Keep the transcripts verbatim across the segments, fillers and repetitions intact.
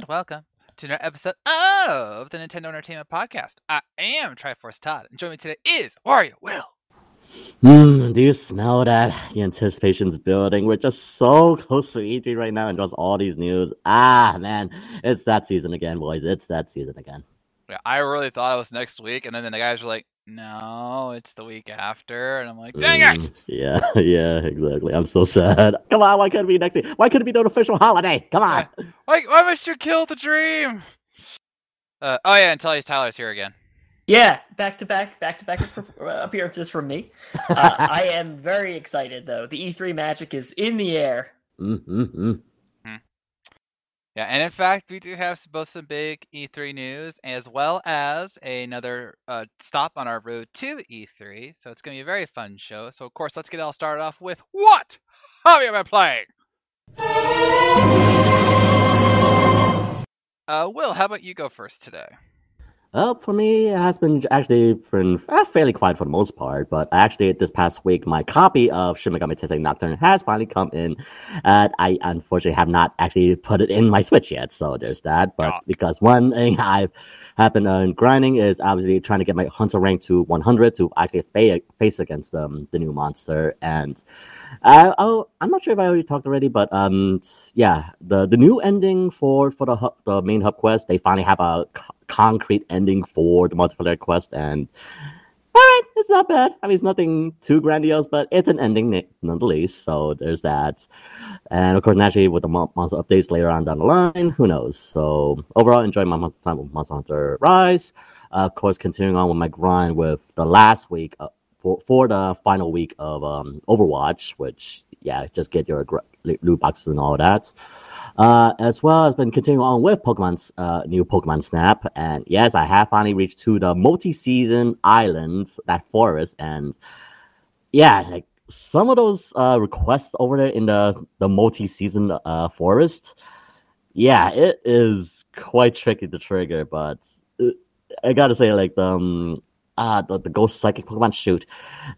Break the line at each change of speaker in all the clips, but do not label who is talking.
and welcome to another episode of the Nintendo Entertainment Podcast. I am Triforce Todd, and joining me today is Wario Will.
Hmm, do you smell that? The anticipation's building. We're just so close to E three right now and just all these news. Ah, man, it's that season again, boys. It's that season again.
Yeah, I really thought it was next week, and then the guys were like, no, it's the week after, and I'm like, dang
Mm,
it!
yeah, yeah, exactly. I'm so sad. Come on, why couldn't it be next week? Why couldn't it be an official holiday? Come on.
Yeah. Why, why must you kill the dream? Uh, oh yeah, and Tyler's Tyler's here again.
Yeah, back to back, back to back appearances from me. Uh, I am very excited though. The E three magic is in the air.
Mm-hmm.
Yeah, and in fact, we do have both some big E three news as well as another uh, stop on our road to E three. So it's going to be a very fun show. So, of course, let's get it all started off with what have you been playing? Uh, Will, how about you go first today?
Well, for me, it has been actually been fairly quiet for the most part, but actually this past week, my copy of Shin Megami Tensei Nocturne has finally come in, and I unfortunately have not actually put it in my Switch yet, so there's that. But
Oh.
because one thing I've have been uh, grinding is obviously trying to get my Hunter rank to one hundred to actually fa- face against um, the new monster, and I, I'll, I'm not sure if I already talked already, but um, yeah, the, the new ending for for the hub, the main hub quest, they finally have a co- concrete ending for the multiplayer quest, and all right, it's not bad. I mean, it's nothing too grandiose, but it's an ending nonetheless. So there's that, and of course, naturally, with the mo- monster updates later on down the line, who knows? So overall, enjoying my monster time with Monster Hunter Rise. Uh, of course, continuing on with my grind with the last week. Uh, For, for the final week of um, Overwatch, which, yeah, just get your gr- loot boxes and all that. Uh, as well as been continuing on with Pokemon's uh, new Pokemon Snap. And yes, I have finally reached to the multi-season island, that forest. And yeah, like some of those uh, requests over there in the, the multi-season uh, forest, yeah, it is quite tricky to trigger. But uh, I gotta say, like, the... Um, Ah, uh, the, the Ghost Psychic Pokemon shoot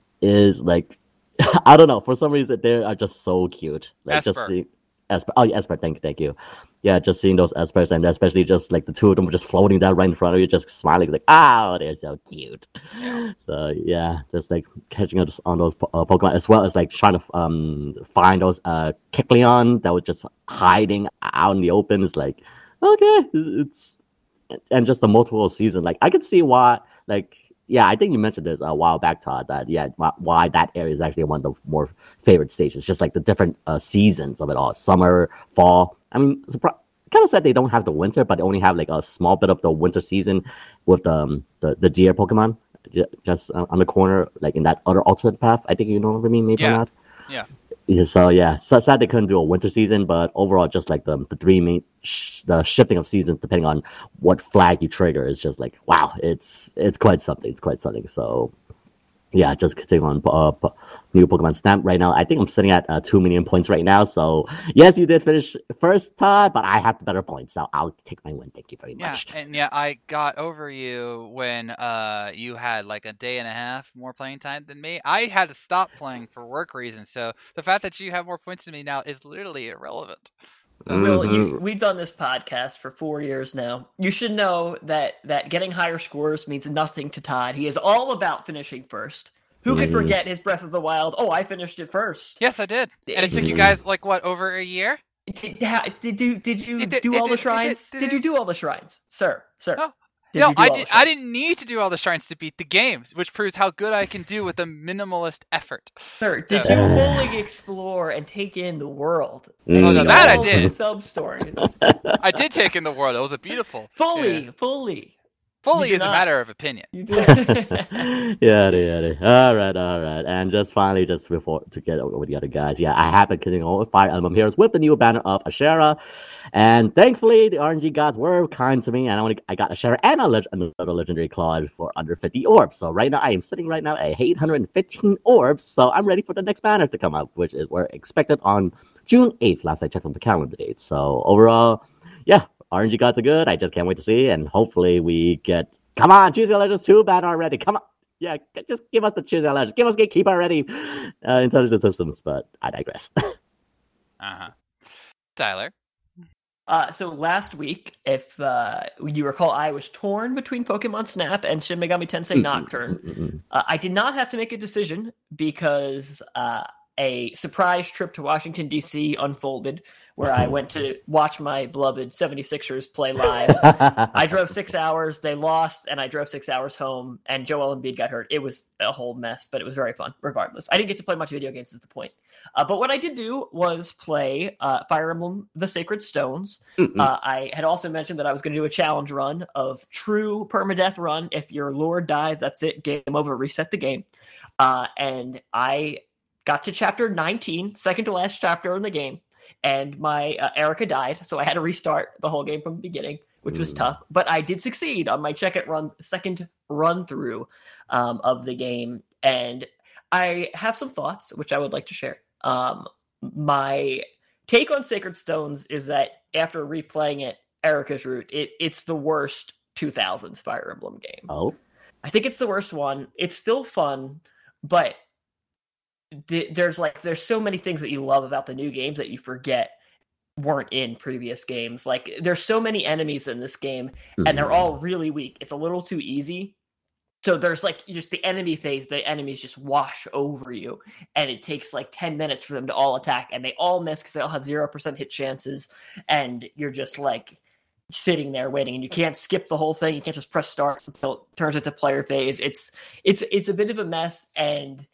is like, I don't know, for some reason they are just so cute. Like
Esper.
just seeing Esper. Oh, yeah, Esper. Thank you, thank you. Yeah, just seeing those Espers and especially just like the two of them just floating down right in front of you, just smiling like, oh, they're so cute.
Yeah.
So yeah, just like catching up on those uh, Pokemon as well as like trying to um find those uh Kecleon that was just hiding out in the open. It's like, okay, it's and just the multiple season. Like I could see why, like. Yeah, I think you mentioned this a while back, Todd, that, yeah, why that area is actually one of the more favorite stations, just like the different uh, seasons of it all, summer, fall. I mean, it's kind of sad they don't have the winter, but they only have like a small bit of the winter season with um, the, the deer Pokemon just uh, on the corner, like in that other alternate path. I think you know what I mean, maybe
Yeah.
or not?
Yeah.
Yeah, so yeah, so sad they couldn't do a winter season, but overall, just like the the three main, sh- the shifting of seasons depending on what flag you trigger is just like wow, it's it's quite something. It's quite something. So yeah, just continuing on uh, new Pokemon Snap right now. I think I'm sitting at uh, two million points right now. So yes, you did finish first, Todd, but I have the better points, so I'll take my win. Thank you very
Yeah,
much.
and yeah, I got over you when uh you had like a day and a half more playing time than me. I had to stop playing for work reasons, so the fact that you have more points than me now is literally irrelevant.
So, Will, you,
Mhm.
we've done this podcast for four years now. You should know that that getting higher scores means nothing to Todd. He is all about finishing first. Who could
Mhm.
forget his Breath of the Wild? Oh, I finished it first.
Yes, I did, and it took you
Mhm.
guys like what over a year?
Did, ha- did you did you
Did it-
do
did
all
it-
the
did it-
shrines?
did
Did
it-
you do all the shrines, sir? Sir,
No.
did
no,
you do
I
all
did.
the
I
shrines?
didn't need to do all the shrines to beat the game, which proves how good I can do with a minimalist effort.
Sir, did
So-
you
Uh.
fully explore and take in the world?
Mm.
And
Oh,
see
no,
that I
all
did.
The sub stories.
I did take in the world. It was a beautiful.
Fully,
Yeah.
fully.
Fully
You
is
did
a
not.
matter of opinion.
You did.
yeah, yeah, all right, all right, and just finally, just before to get over with the other guys, yeah, I have been continuing on with Fire Emblem Heroes with the new banner of Ashera, and thankfully the R N G gods were kind to me, and I only I got Ashera and a leg- another legendary Claude for under fifty orbs. So right now I am sitting right now at eight hundred fifteen orbs, so I'm ready for the next banner to come up, which is we're expected on June eighth. Last I checked on the calendar date. So overall, yeah. R N G gods are good. I just can't wait to see, and hopefully we get. Come on, Choose Your Legends two ban already. Come on, yeah, just give us the Choose Your Legends. Give us Gatekeeper already. Uh, Intelligent Systems, but I digress.
Uh huh. Tyler.
Uh, so last week, if uh, you recall, I was torn between Pokemon Snap and Shin Megami Tensei Nocturne. Uh, I did not have to make a decision because uh, a surprise trip to Washington, D C unfolded where I went to watch my beloved seventy-sixers play live. I drove six hours, they lost, and I drove six hours home, and Joel Embiid got hurt. It was a whole mess, but it was very fun, regardless. I didn't get to play much video games is the point. Uh, but what I did do was play uh, Fire Emblem The Sacred Stones. Uh, I had also mentioned that I was going to do a challenge run of true permadeath run. If your lord dies, that's it, game over, reset the game. Uh, and I got to chapter nineteen, second to last chapter in the game. And my uh, Erica died, so I had to restart the whole game from the beginning, which was mm. tough. But I did succeed on my second run, second run through um, of the game, and I have some thoughts which I would like to share. Um, my take on Sacred Stones is that after replaying it, Erica's Route, it, it's the worst two thousands Fire Emblem game.
Oh,
I think it's the worst one. It's still fun, but there's like there's so many things that you love about the new games that you forget weren't in previous games. Like there's so many enemies in this game and they're all really weak. It's a little too easy. So there's like just the enemy phase, the enemies just wash over you and it takes like ten minutes for them to all attack and they all miss because they all have zero percent hit chances and you're just like sitting there waiting and you can't skip the whole thing. You can't just press start until it turns into player phase. It's it's it's a bit of a mess, and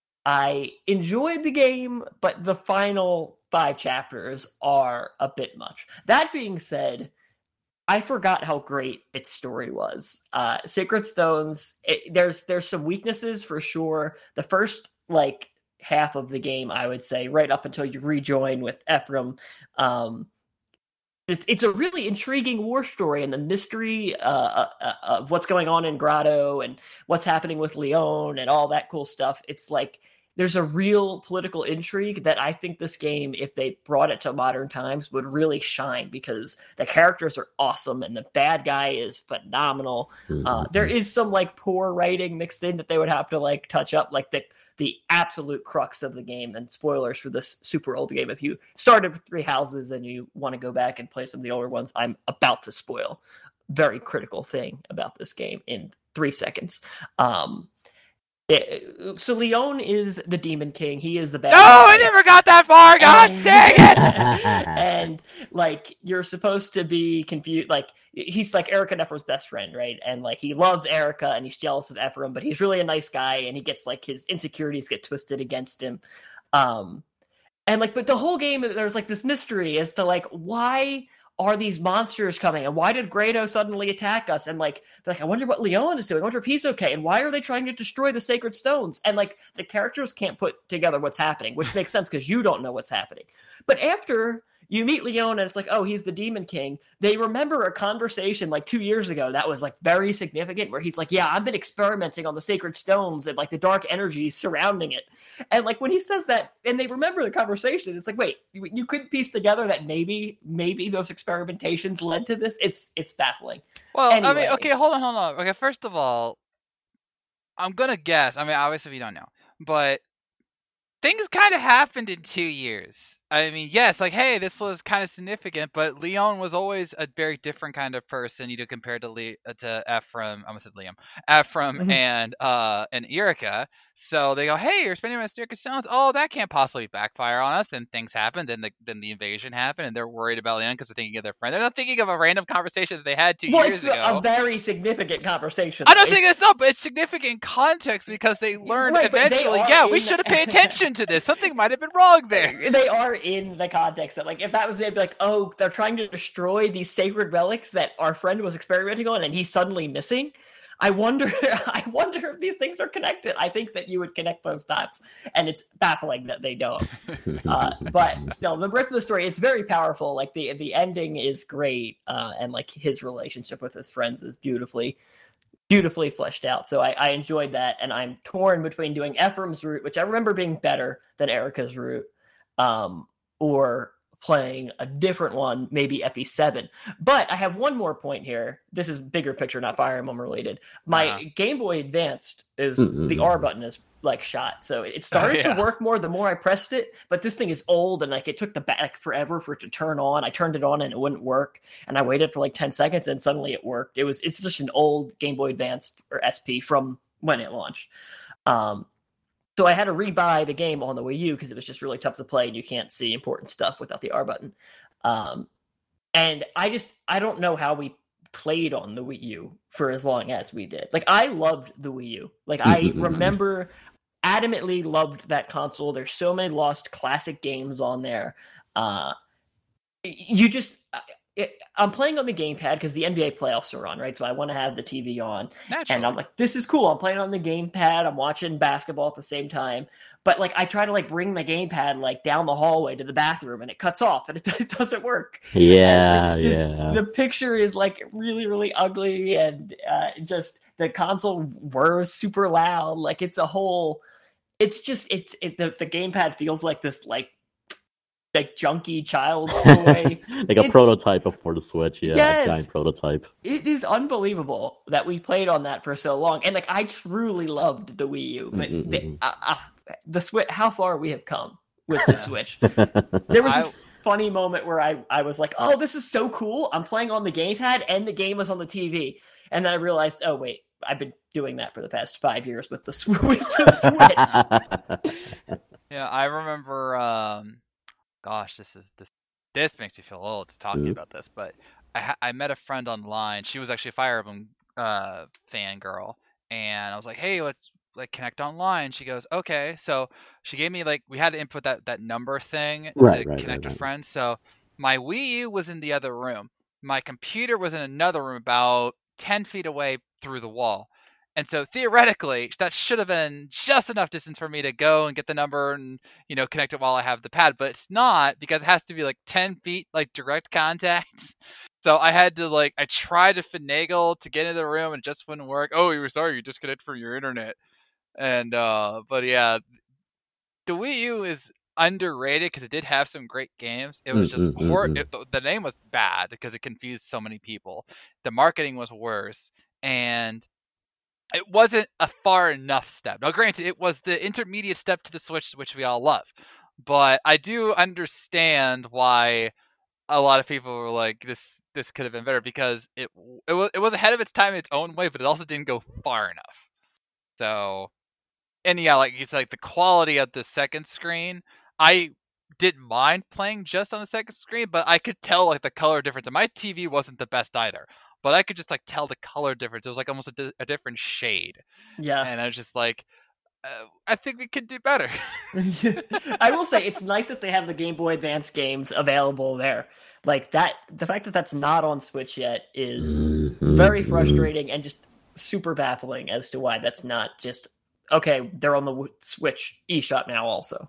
I enjoyed the game, but the final five chapters are a bit much. That being said, I forgot how great its story was. Uh, Sacred Stones, it, there's there's some weaknesses for sure. The first like half of the game, I would say, right up until you rejoin with Ephraim, um, it's it's a really intriguing war story, and the mystery uh, uh, of what's going on in Grotto and what's happening with Leon and all that cool stuff. It's like there's a real political intrigue that I think this game, if they brought it to modern times, would really shine because the characters are awesome and the bad guy is phenomenal. Mm-hmm. Uh, there is some like poor writing mixed in that they would have to like touch up, like the the absolute crux of the game. And spoilers for this super old game. If you started with Three Houses and you want to go back and play some of the older ones, I'm about to spoil very critical thing about this game in three seconds. Um, It, so Leon is the Demon King. He is the bad
No, guy. I never got that far. Gosh
and,
dang it!
And like you're supposed to be confused. Like he's like Erica and Ephraim's best friend, right? And like he loves Erica and he's jealous of Ephraim, but he's really a nice guy. And he gets like his insecurities get twisted against him. Um, and like, but the whole game there's like this mystery as to like why are these monsters coming? And why did Grado suddenly attack us? And like, they're like, I wonder what Leon is doing. I wonder if he's okay. And why are they trying to destroy the Sacred Stones? And like, the characters can't put together what's happening, which makes sense because you don't know what's happening. But after you meet Leon and it's like, oh, he's the Demon King, they remember a conversation like two years ago that was like very significant where he's like, yeah, I've been experimenting on the Sacred Stones and like the dark energies surrounding it. And like when he says that and they remember the conversation, it's like, wait, you, you could piece together that maybe, maybe those experimentations led to this. It's, it's baffling.
Well,
anyway.
I mean, okay, hold on, hold on. Okay, first of all, I'm going to guess. I mean, obviously we don't know, but things kind of happened in two years. I mean, yes, like, hey, this was kind of significant, but Leon was always a very different kind of person, you know, compared to Le- to Ephraim. I almost said Liam, Ephraim mm-hmm. and uh and Erica. So they go, hey, you're spending my Sacred Stones. Oh, that can't possibly backfire on us. Then things happen. Then the then the invasion happened, and they're worried about Leon because they're thinking of their friend. They're not thinking of a random conversation that they had two
well,
years
it's
ago.
A very significant conversation.
I don't think it's not, but it's significant context because they learned right, eventually. They yeah, we should have paid attention to this. Something might have been wrong there.
They are in the context that, like, if that was maybe like, oh, they're trying to destroy these sacred relics that our friend was experimenting on, and he's suddenly missing. I wonder, I wonder if these things are connected. I think that you would connect those dots, and it's baffling that they don't. Uh, but still, the rest of the story, it's very powerful. Like the the ending is great, uh, and like his relationship with his friends is beautifully, beautifully fleshed out. So I, I enjoyed that, and I'm torn between doing Ephraim's route, which I remember being better than Erica's route, um, or playing a different one, maybe F E seven. But I have one more point here. This is bigger picture, not Fire Emblem related. My
Uh-huh.
Game Boy Advanced is
Mm-mm.
the R button is like shot, so it started
Oh, yeah.
to work more the more I pressed it. But this thing is old, and like it took the back forever for it to turn on. I turned it on and it wouldn't work, and I waited for like ten seconds, and suddenly it worked. It was it's just an old Game Boy Advanced or S P from when it launched. Um, So I had to rebuy the game on the Wii U because it was just really tough to play and you can't see important stuff without the R button. Um, and I just, I don't know how we played on the Wii U for as long as we did. Like, I loved the Wii U. Like, I remember adamantly loved that console. There's so many lost classic games on there. Uh, you just... It, I'm playing on the gamepad because the N B A playoffs are on, right? So I want to have the T V on.
Naturally.
And I'm like, this is cool. I'm playing on the gamepad. I'm watching basketball at the same time. But like, I try to like bring the gamepad like down the hallway to the bathroom, and it cuts off, and it, it doesn't work.
Yeah,
the,
yeah.
The picture is like really, really ugly, and uh, just the console whirs super loud. Like it's a whole. It's just it's it, the the gamepad feels like this like. like junky child's toy.
Like a
It's-
prototype for the Switch, yeah,
Yes.
a giant prototype.
It is unbelievable that we played on that for so long, and like I truly loved the Wii U, but
Mm-mm-mm.
the, uh, uh, the Switch, how far we have come with the Switch. There was
I-
this funny moment where I I was like, oh, this is so cool. I'm playing on the gamepad, and the game was on the T V, and then I realized, oh wait, I've been doing that for the past five years with the, sw- with the Switch.
Yeah, I remember. Um, gosh, this is this. This makes me feel old just talking
Mhm.
about this, but I ha- I met a friend online. She was actually a Fire Emblem uh fangirl, and I was like, hey, let's like connect online. She goes, okay. So she gave me like we had to input that that number thing
Right,
to
right,
connect
right,
with
right.
friends. So my Wii U was in the other room. My computer was in another room about ten feet away through the wall. And so theoretically, that should have been just enough distance for me to go and get the number and, you know, connect it while I have the pad. But it's not because it has to be like ten feet, like direct contact. So I had to like, I tried to finagle to get into the room and it just wouldn't work. Oh, you were sorry, you disconnected from your internet. And, uh, but yeah, the Wii U is underrated because it did have some great games. It was just
Mm, mm,
hor-
mm, mm.
it, the- the name was bad because it confused so many people. The marketing was worse, and it wasn't a far enough step. Now, granted, it was the intermediate step to the Switch, which we all love, but I do understand why a lot of people were like, "This, this could have been better," because it, it was, it was ahead of its time in its own way, but it also didn't go far enough. So, and yeah, like you said, like the quality of the second screen, I didn't mind playing just on the second screen, but I could tell like the color difference. And my T V wasn't the best either, but I could just like tell the color difference. It was like almost a, di- a different shade,
Yeah.
and I was just like, uh, I think we could do better.
I will say it's nice that they have the Game Boy Advance games available there. Like that, the fact that that's not on Switch yet is
Mhm,
very
mhm.
frustrating and just super baffling as to why that's not just okay. They're on the w- Switch eShop now, also.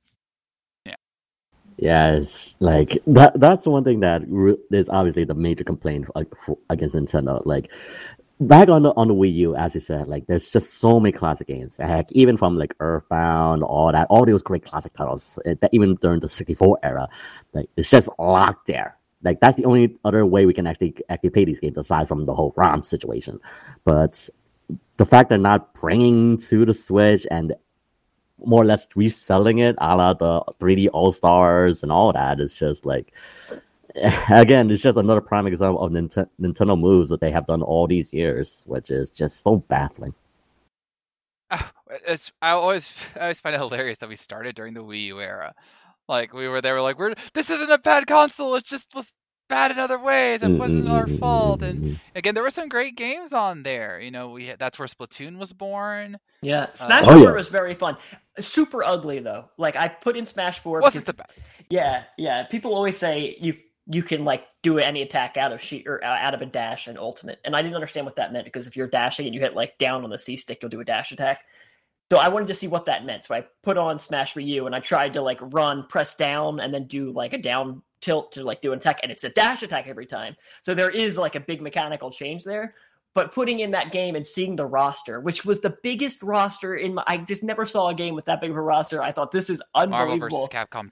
Yeah, it's like that. That's the one thing that re- is obviously the major complaint like, for, against Nintendo. Like back on the on the Wii U, as you said, like there's just so many classic games. Heck, even from like Earthbound, all that, all those great classic titles. It, that even during the sixty-four era, like it's just locked there. Like that's the only other way we can actually actually play these games aside from the whole ROM situation. But the fact they're not bringing to the Switch and more or less reselling it a la the three D All Stars and all that is just like, again, it's just another prime example of Nint- Nintendo moves that they have done all these years, which is just so baffling.
Ah, It's I always I always find it hilarious that we started during the Wii U era. Like we were they were like we're this isn't a bad console. It just was bad in other ways. It wasn't our fault. And again, there were some great games on there. You know, we had, that's where Splatoon was born.
Yeah, Smash
oh,
four
yeah.
was very fun. Super ugly though. Like I put in Smash four
Wasn't
because
the best.
yeah, yeah. People always say you you can like do any attack out of sheet or out of a dash and ultimate, and I didn't understand what that meant because if you're dashing and you hit like down on the C stick, you'll do a dash attack. So I wanted to see what that meant. So I put on Smash Wii U and I tried to like run, press down, and then do like a down tilt to like do an attack, and it's a dash attack every time. So there is like a big mechanical change there. But putting in that game and seeing the roster, which was the biggest roster in my, I just never saw a game with that big of a roster. I thought this is
Marvel
unbelievable.
versus Capcom two.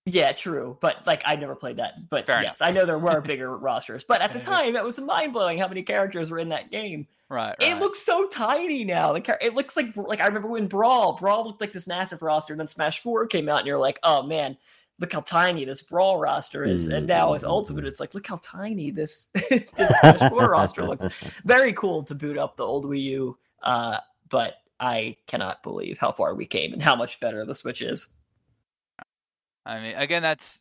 Yeah, true. But like, I never played that. But
Fair
yes,
enough.
I know there were bigger rosters. But at the
Yeah.
time, that was mind blowing how many characters were in that game.
Right,
It
right.
looks so tiny now. The char- it looks like like I remember when Brawl Brawl looked like this massive roster, and then Smash Four came out, and you're like, oh man, look how tiny this Brawl roster is. And now with Ultimate, it's like, look how tiny this this Smash Four roster looks. Very cool to boot up the old Wii U, uh, but I cannot believe how far we came and how much better the Switch is.
I mean, again, that's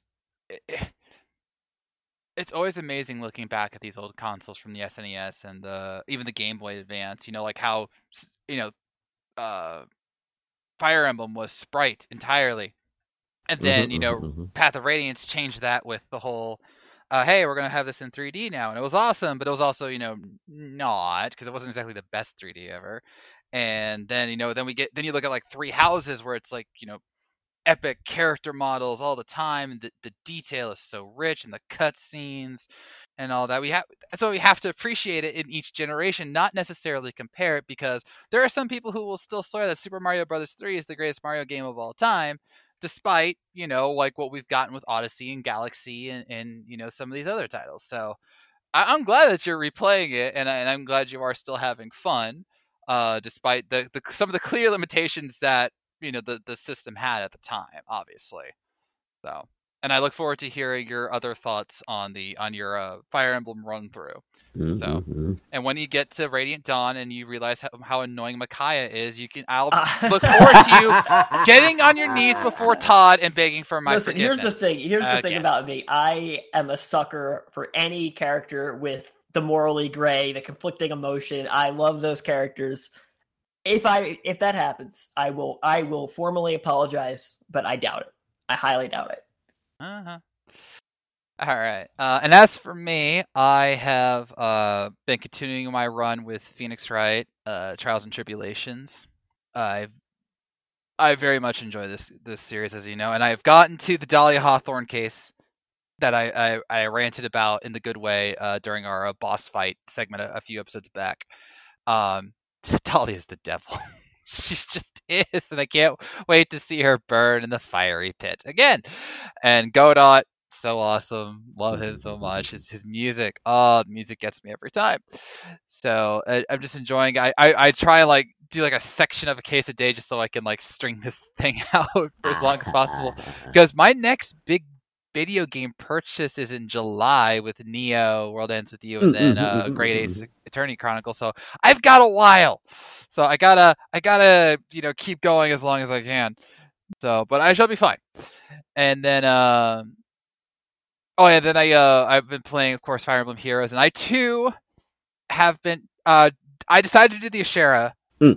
it's always amazing looking back at these old consoles from the S N E S and the even the Game Boy Advance. You know, like how you know, uh, Fire Emblem was sprite entirely, and then you know, Path of Radiance changed that with the whole, uh, hey, we're gonna have this in three D now, and it was awesome, but it was also you know not because it wasn't exactly the best three D ever. And then you know, then we get then you look at like Three Houses where it's like you know. Epic character models all the time, and the, the detail is so rich, and the cutscenes and all that. We have that's why we have to appreciate it in each generation, not necessarily compare it, because there are some people who will still swear that Super Mario Brothers three is the greatest Mario game of all time, despite you know like what we've gotten with Odyssey and Galaxy and, and you know some of these other titles. So I, I'm glad that you're replaying it, and, I, and I'm glad you are still having fun, uh, despite the, the some of the clear limitations that you know the, the system had at the time, obviously. So, and I look forward to hearing your other thoughts on the on your uh, Fire Emblem run through.
Mm-hmm.
So, and when you get to Radiant Dawn and you realize how, how annoying Micaiah is, you can I'll
Uh,
look forward to you getting on your knees before Todd and begging for my
Listen,
forgiveness.
here's the thing. Here's the
Okay.
thing about me. I am a sucker for any character with the morally gray, the conflicting emotion. I love those characters. If I if that happens, I will I will formally apologize, but I doubt it. I highly doubt it.
Uh-huh. All right. Uh, and as for me, I have uh, been continuing my run with Phoenix Wright, uh, Trials and Tribulations. I've I very much enjoy this this series, as you know, and I've gotten to the Dahlia Hawthorne case that I, I, I ranted about in the good way uh, during our uh, boss fight segment a, a few episodes back. Um, Dahlia is the devil. She just is, and I can't wait to see her burn in the fiery pit again. And Godot, so awesome. Love him so much. His his music, oh, the music gets me every time. So I, I'm just enjoying. I, I I try and like do like a section of a case a day just so I can like string this thing out for as long as possible. Because my next big video game purchase is in July with Neo, World Ends With You, and then uh, Great Ace Attorney Chronicle. So I've got a while. So I gotta I gotta you know keep going as long as I can. So, but I shall be fine. And then um. Oh yeah, then I uh I've been playing, of course, Fire Emblem Heroes, and I too have been uh I decided to do the Ashera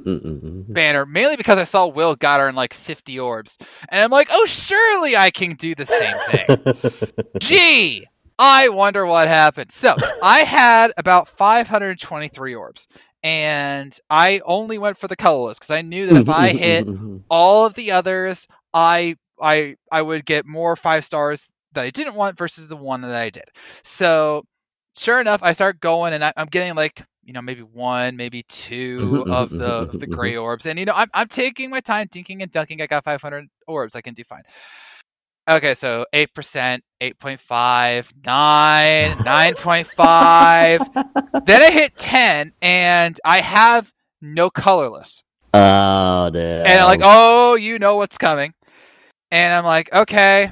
banner mainly because I saw Will got her in like fifty orbs, and I'm like, oh, surely I can do the same thing. Gee, I wonder what happened. So I had about five hundred twenty-three orbs, and I only went for the colorless because I knew that if I hit all of the others, I I I would get more five stars that I didn't want versus the one that I did. So sure enough, I start going, and I, I'm getting like you know maybe one, maybe two of the of the gray orbs, and you know I'm I'm taking my time, dinking and dunking. I got five hundred orbs, I can do fine. Okay, so eight percent, eight point five, nine, nine point five. Then I hit ten, and I have no colorless.
Oh, damn.
And I'm like, oh, you know what's coming. And I'm like, okay,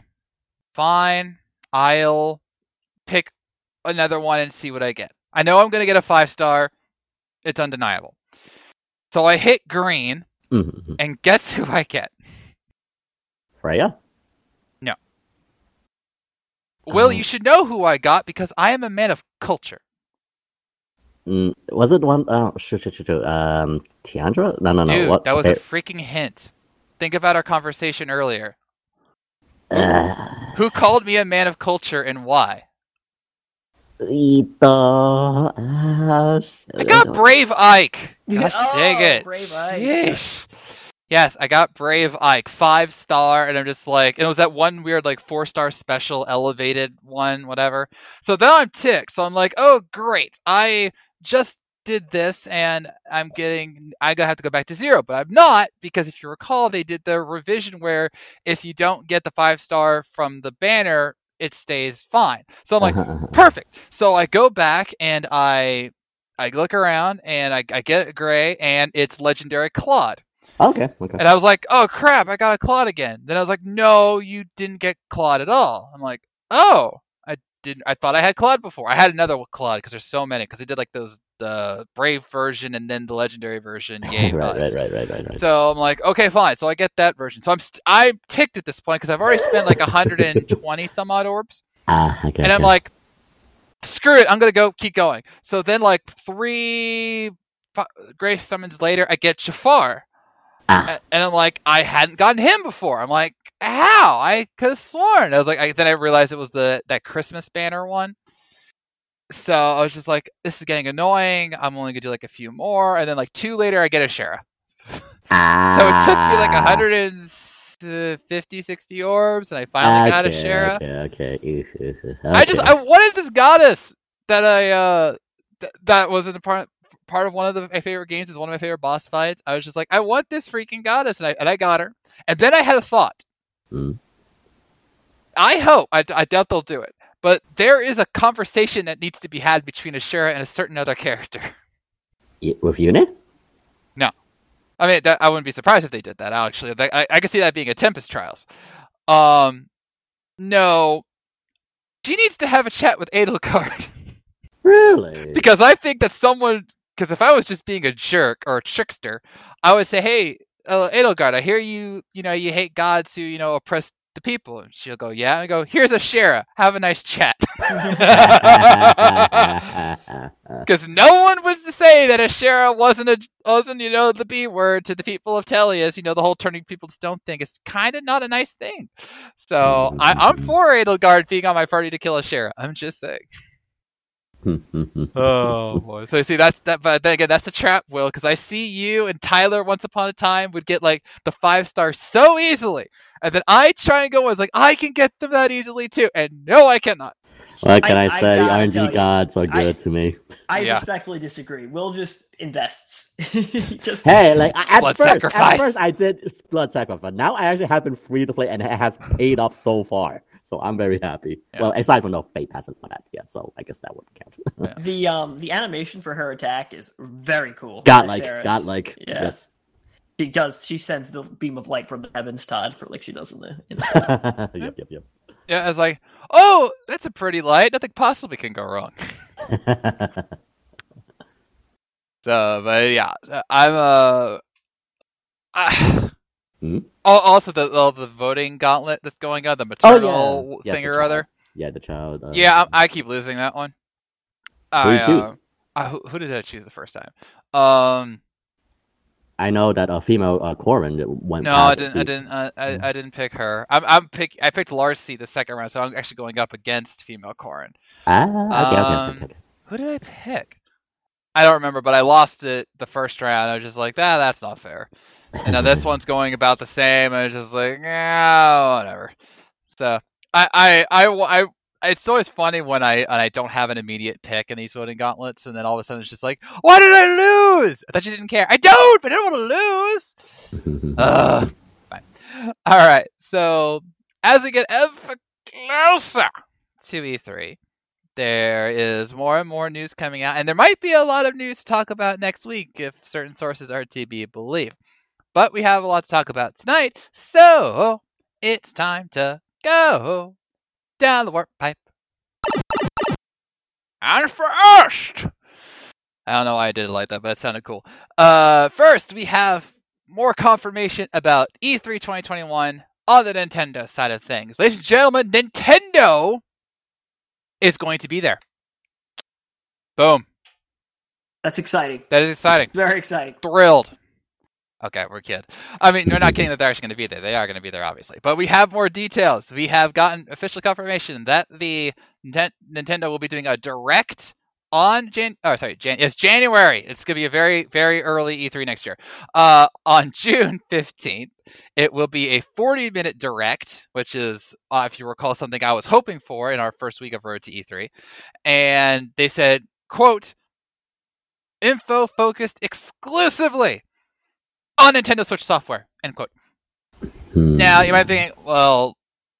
fine. I'll pick another one and see what I get. I know I'm going to get a five star. It's undeniable. So I hit green,
Mm-hmm.
and guess who I get?
Freya?
No. Will,
Oh.
you should know who I got because I am a man of culture.
Mm, was it one? Oh, shoot, shoot, shoot, shoot. Um, Tiandra? No, no, no.
Dude,
what?
that was
okay.
a freaking hint. Think about our conversation earlier.
Uh,
Who called me a man of culture and why?
Ito. Ah,
I got Brave Ike. Gosh
oh,
dang it.
Brave Ike.
Yeesh. Yes, I got Brave Ike, five star, and I'm just like, and it was that one weird like four star special elevated one, whatever. So then I'm ticked. So I'm like, oh great, I just did this, and I'm getting, I gotta have to go back to zero, but I'm not, because if you recall, they did the revision where if you don't get the five star from the banner, it stays fine. So I'm like,
Uh-huh, uh-huh.
perfect. So I go back and I, I look around and I, I get Gray, and it's legendary Claude.
Okay, okay.
And I was like, oh crap, I got a Claude again. Then I was like, no, you didn't get Claude at all. I'm like, oh, I didn't. I thought I had Claude before. I had another Claude because there's so many. Because they did like those the Brave version and then the Legendary version gave
right,
us.
right, right, right, right, right.
So I'm like, okay, fine. So I get that version. So I'm st- I'm ticked at this point because I've already spent like one hundred twenty some odd orbs,
Ah, okay.
and I'm
okay.
like, screw it, I'm gonna go keep going. So then like three f- Gray summons later, I get Jafar.
Ah.
A- And I'm like, I hadn't gotten him before. I'm like, how? I could have sworn. I was like, I, then I realized it was the that Christmas banner one. So I was just like, this is getting annoying. I'm only gonna do like a few more, and then like two later, I get a Shara.
Ah.
So it took me like one hundred fifty, sixty orbs, and I finally got a
okay,
Shara.
Okay, okay. okay.
I just I wanted this goddess that I uh th- that was in a part part of one of the, my favorite games. Is one of my favorite boss fights. I was just like, I want this freaking goddess, and I and I got her. And then I had a thought.
Mm.
I hope I, I doubt they'll do it, but there is a conversation that needs to be had between Ashura and a certain other character.
Y- With Unit?
No, I mean that, I wouldn't be surprised if they did that. Actually, That- I I could see that being a Tempest Trials. Um, no, she needs to have a chat with Edelgard.
Really?
Because I think that someone, because if I was just being a jerk or a trickster, I would say, hey, uh, Edelgard, I hear you, you know, you hate gods who, you know, oppress the people. And she'll go, yeah. And I go, here's a Shara. Have a nice chat. Because no one was to say that a Shara wasn't, a, wasn't, you know, the B word to the people of Tellius. You know, the whole turning people to stone thing is kind of not a nice thing. So I, I'm for Edelgard being on my party to kill a Shara. I'm just saying. Oh boy! So you see, that's that. But then again, that's a trap, Will, because I see you and Tyler once upon a time would get like the five stars so easily, and then I try and go, I was like, I can get them that easily too, and no, I cannot.
What can I,
I- I
say?
gotta
R N
tell
G
you,
gods are good
I-
to me.
I
Yeah.
respectfully disagree. Will just invests. just
Hey, like at
Blood
first,
sacrifice.
at first I did blood sacrifice. Now I actually have been free to play, and it has paid off so far. So I'm very happy.
Yeah.
Well, aside from no fate hasn't done that yet, so I guess that wouldn't count.
the um the animation for her attack is very cool.
Godlike,
Sarah's-
godlike.
Yeah.
Yes.
She does. She sends the beam of light from the heavens, Todd, for like she does in the. In the...
yep, yep, yep.
Yeah, I was like, oh, that's a pretty light. Nothing possibly can go wrong. So, but yeah, I'm uh, I,
Hmm?
al- also the all the voting gauntlet that's going on, the
Oh
maternal
yeah, yes,
thing
the
or
child.
other.
Yeah, the child. Uh,
Yeah, I, I keep losing that one.
Who
I,
you choose?
uh, I, who, who did I choose the first time? Um,
I know that a female uh, Corin went.
no,
past
I
it,
didn't.
too.
I didn't. Uh, I, I didn't pick her. I'm. I'm pick. I picked Larcy the second round, so I'm actually going up against female Corin.
Ah, okay, okay,
Um,
okay, okay.
Who did I pick? I don't remember, but I lost it the first round. I was just like, ah, that's not fair. And now this one's going about the same. I was just like, yeah, whatever. So I, I, I, I, it's always funny when I, when I don't have an immediate pick in these voting gauntlets, and then all of a sudden it's just like, why did I lose? I thought you didn't care. I don't, but I don't want to lose. Ugh. Fine. All right. So as we get ever closer to E three, there is more and more news coming out, and there might be a lot of news to talk about next week if certain sources are to be believed. But we have a lot to talk about tonight, so it's time to go down the warp pipe. And first, I don't know why I did it like that, but it sounded cool. Uh, first, we have more confirmation about E three twenty twenty-one on the Nintendo side of things. Ladies and gentlemen, Nintendo is going to be there. Boom.
That's exciting.
That is exciting.
Very exciting.
Thrilled. Okay, we're kidding. I mean, we're not kidding that they're actually going to be there. They are going to be there, obviously. But we have more details. We have gotten official confirmation that the Ninten- Nintendo will be doing a direct on Jan. Oh, sorry, Jan. It's January. It's going to be a very, very early E three next year. Uh, on June fifteenth, it will be a forty-minute direct, which is, uh, if you recall, something I was hoping for in our first week of Road to E three. And they said, quote, info focused exclusively on Nintendo Switch software, end quote.
Hmm.
Now, you might think, well,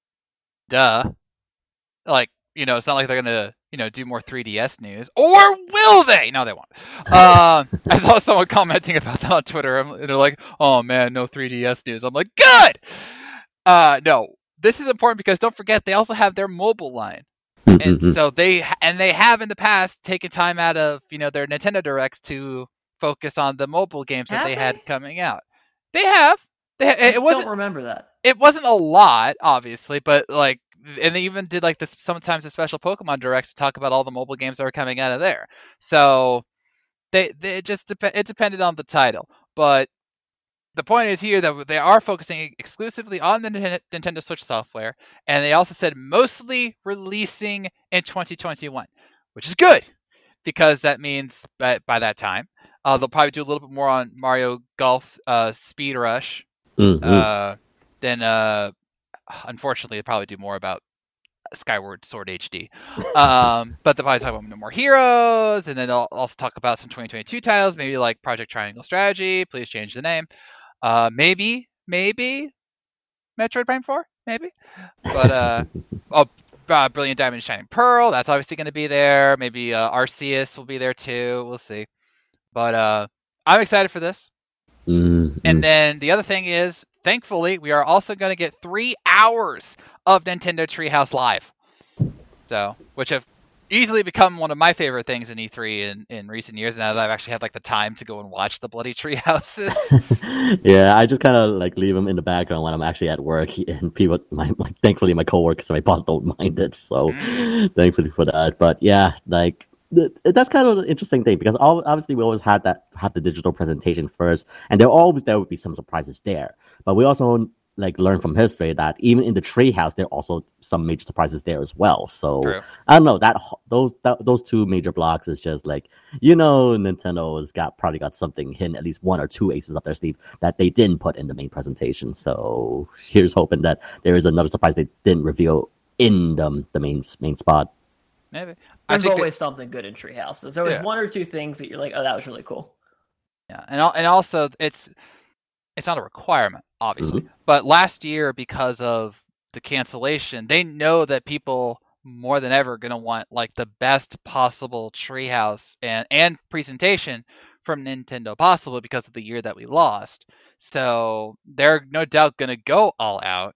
duh. Like, you know, it's not like they're going to, you know, do more three D S news. Or will they? No, they won't. Um, I saw someone commenting about that on Twitter. And they're like, oh, man, no three D S news. I'm like, good! Uh, no, this is important because don't forget, they also have their mobile line. And
Mhm.
so they and they have in the past taken time out of, you know, their Nintendo Directs to focus on the mobile games that
Have
they
they?
had coming out. They have. They,
I
it wasn't
don't remember that.
it wasn't a lot, obviously, but like, and they even did like this sometimes a special Pokemon Directs to talk about all the mobile games that were coming out of there. So they, they it just dep- it depended on the title, but the point is here that they are focusing exclusively on the Nintendo- Nintendo Switch software, and they also said mostly releasing in twenty twenty-one, which is good because that means by, by that time uh, they'll probably do a little bit more on Mario Golf uh, Speed Rush.
Mhm.
Uh, then, uh, unfortunately, they'll probably do more about Skyward Sword H D. Um, but they'll probably talk about No More Heroes, and then they'll also talk about some twenty twenty-two titles, maybe like Project Triangle Strategy. Please change the name. Uh, maybe, maybe Metroid Prime four, maybe. But uh, oh, uh, Brilliant Diamond and Shining Pearl, that's obviously going to be there. Maybe uh, Arceus will be there too. We'll see. But uh, I'm excited for this.
Mhm.
And then the other thing is, thankfully, we are also going to get three hours of Nintendo Treehouse Live. So, which have easily become one of my favorite things in E three in, in recent years. Now that I've actually had like the time to go and watch the bloody treehouses.
Yeah, I just kind of like leave them in the background when I'm actually at work, and people, my, my thankfully my coworkers and my boss don't mind it, so
Mm.
thankfully for that. But yeah, like th- that's kind of an interesting thing because all, obviously we always had that have the digital presentation first, and there always there would be some surprises there. But we also like learn from history that even in the treehouse there are also some major surprises there as well. So
True.
I don't know that ho- those that, those two major blocks is just like, you know, Nintendo has got probably got something hidden, at least one or two aces up their sleeve that they didn't put in the main presentation. So here's hoping that there is another surprise they didn't reveal in the, the main main spot.
Maybe. I
There's
think that-
always something good in Treehouse. There's always
Yeah.
one or two things that you're like, oh, that was really cool.
yeah, and al- and also it's it's not a requirement, obviously.
Mhm.
But last year, because of the cancellation, they know that people more than ever are going to want like the best possible treehouse and and presentation from Nintendo possible because of the year that we lost. So they're no doubt going to go all out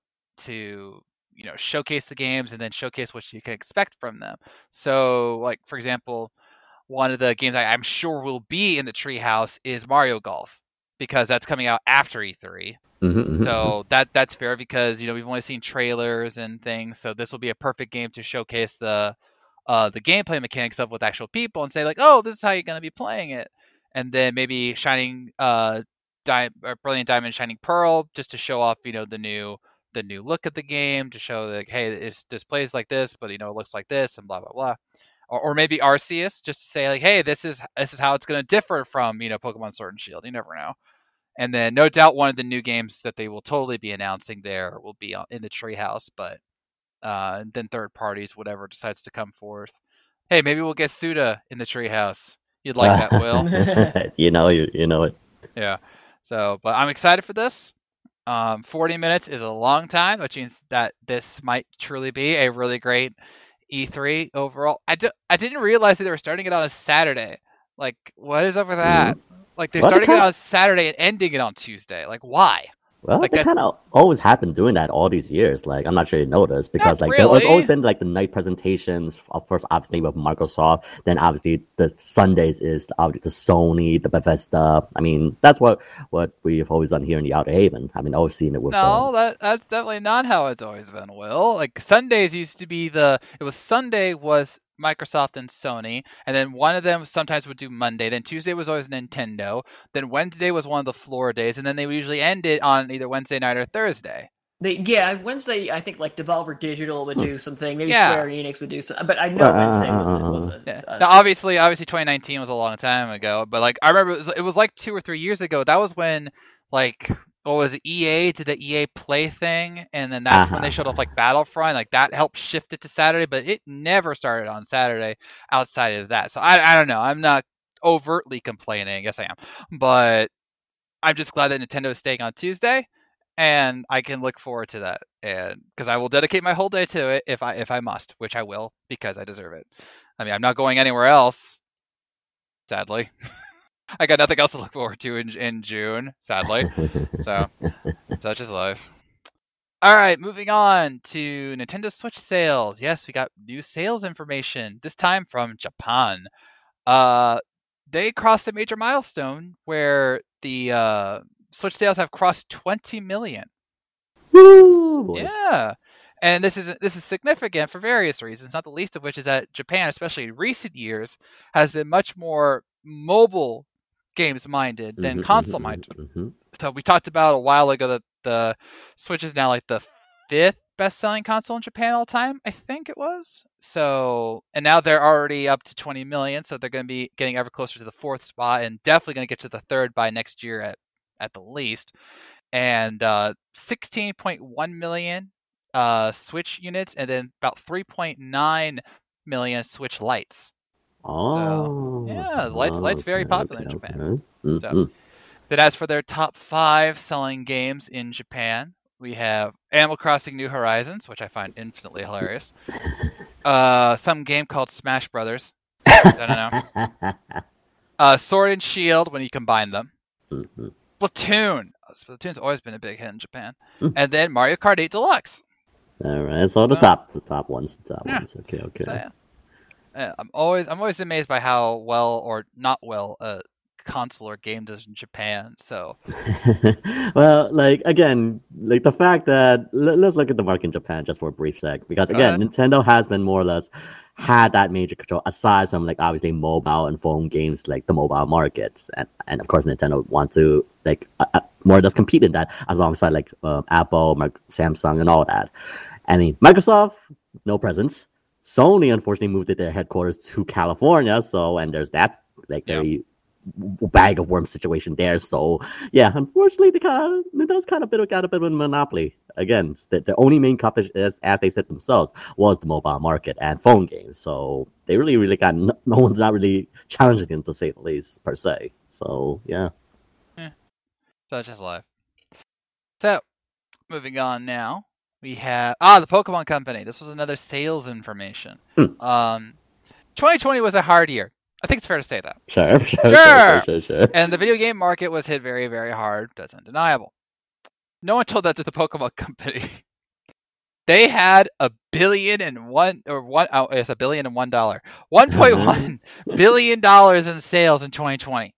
to, you know, showcase the games and then showcase what you can expect from them. So, like for example, one of the games I, I'm sure will be in the treehouse is Mario Golf because that's coming out after E three.
Mhm, mhm, mhm.
So that that's fair because, you know, we've only seen trailers and things, so this will be a perfect game to showcase the uh, the gameplay mechanics of with actual people and say like, oh, this is how you're going to be playing it, and then maybe Shining uh, Di- or Brilliant Diamond, and Shining Pearl just to show off, you know, the new the new look of the game to show like, hey, it's, this plays like this, but you know, it looks like this and blah blah blah. Or, or maybe Arceus, just to say like, hey, this is this is how it's going to differ from, you know, Pokemon Sword and Shield. You never know. And then no doubt one of the new games that they will totally be announcing there will be in the treehouse, but uh, and then third parties, whatever decides to come forth. Hey, maybe we'll get Suda in the treehouse. You'd like that, Will?
you know, you you know it.
Yeah. So, but I'm excited for this. Um, forty minutes is a long time, which means that this might truly be a really great E three overall. I, do, I didn't realize that they were starting it on a Saturday. Like, what is up with that? Like, they're
Well, they
starting it
kinda-
on a Saturday and ending it on Tuesday. Like, why?
Well,
Like
they
that's-
kind of always have been doing that all these years. Like, I'm not sure you noticed because
Not
like there's
really.
always been like the night presentations. of- First, obviously with Microsoft, then obviously the Sundays is obviously the Sony, the Bethesda. I mean, that's what what we've always done here in the Outer Haven. I mean, always seen it with.
No,
um,
that that's definitely not how it's always been, Will. Like Sundays used to be the it was Sunday was Microsoft and Sony, and then one of them sometimes would do Monday, then Tuesday was always Nintendo, then Wednesday was one of the floor days, and then they would usually end it on either Wednesday night or Thursday.
They, yeah, Wednesday, I think like Devolver Digital would do something. Maybe
Yeah.
Square Enix would do something. But I know
Uh,
Wednesday
uh,
was,
uh,
was a.
Yeah.
a-
Now, obviously, obviously, twenty nineteen was a long time ago, but like I remember, it was, it was like two or three years ago. That was when like what was it, E A did the E A Play thing, and then that's when they showed off like Battlefront. Like that helped shift it to Saturday, but it never started on Saturday outside of that. So I, I don't know. I'm not overtly complaining. Yes, I am. But I'm just glad that Nintendo is staying on Tuesday, and I can look forward to that. And because I will dedicate my whole day to it if I if I must, which I will because I deserve it. I mean, I'm not going anywhere else. Sadly, I got nothing else to look forward to in in June. Sadly, so such is life. All right, moving on to Nintendo Switch sales. Yes, we got new sales information, this time from Japan. Uh, they crossed a major milestone where the uh, Switch sales have crossed twenty million.
Woo, boy.
Yeah, and this is this is significant for various reasons, not the least of which is that Japan, especially in recent years, has been much more mobile games minded than
Mhm,
console
mhm,
minded.
mhm.
So we talked about a while ago that the Switch is now like the fifth best-selling console in Japan all time, I think it was. So, and now they're already up to twenty million, so they're going to be getting ever closer to the fourth spot, and definitely going to get to the third by next year at at the least. And uh, sixteen point one million uh, Switch units, and then about three point nine million Switch Lights.
Oh,
yeah, lights lights very
okay,
popular
okay,
in Japan.
okay. Mhm.
So, then as for their top five selling games in Japan, we have Animal Crossing New Horizons, which I find infinitely hilarious. Uh, some game called Smash Brothers. I don't know. Uh, Sword and Shield when you combine them.
Mhm.
Splatoon. Splatoon's always been a big hit in Japan.
Mm.
And then Mario Kart eight Deluxe.
All right, so the
So-
top, the top ones, the top
Yeah.
ones. Okay, okay.
So, yeah. Yeah, I'm always I'm always amazed by how well or not well a console or game does in Japan. So
Well, like again, like the fact that let, let's look at the market in Japan just for a brief sec, because
Go
again,
ahead.
Nintendo has been more or less had that major control aside from like obviously mobile and phone games, like the mobile markets, and and of course Nintendo want to like uh, uh, more or less compete in that alongside like uh, Apple, Mic- Samsung, and all that. I mean, Microsoft, no presence. Sony unfortunately moved their headquarters to California, so and there's that like
Yeah.
very bag of worms situation there. So yeah, unfortunately, they kind of Nintendo's kind of bit got a bit of a monopoly. Again, the, the only main competition, is, as they said themselves, was the mobile market and phone games. So they really, really got no, no one's not really challenging them to say the least per se. So yeah.
Such is life. So, moving on now, we have ah the Pokemon Company. This was another sales information.
Hmm.
Um, twenty twenty was a hard year. I think it's fair to say that.
Sure, sure,
Sure.
sure, sure, sure.
And the video game market was hit very, very hard. That's undeniable. No one told that to the Pokemon Company. They had a billion and one or one oh it's a billion and one dollar. One point one billion dollars in sales in twenty twenty.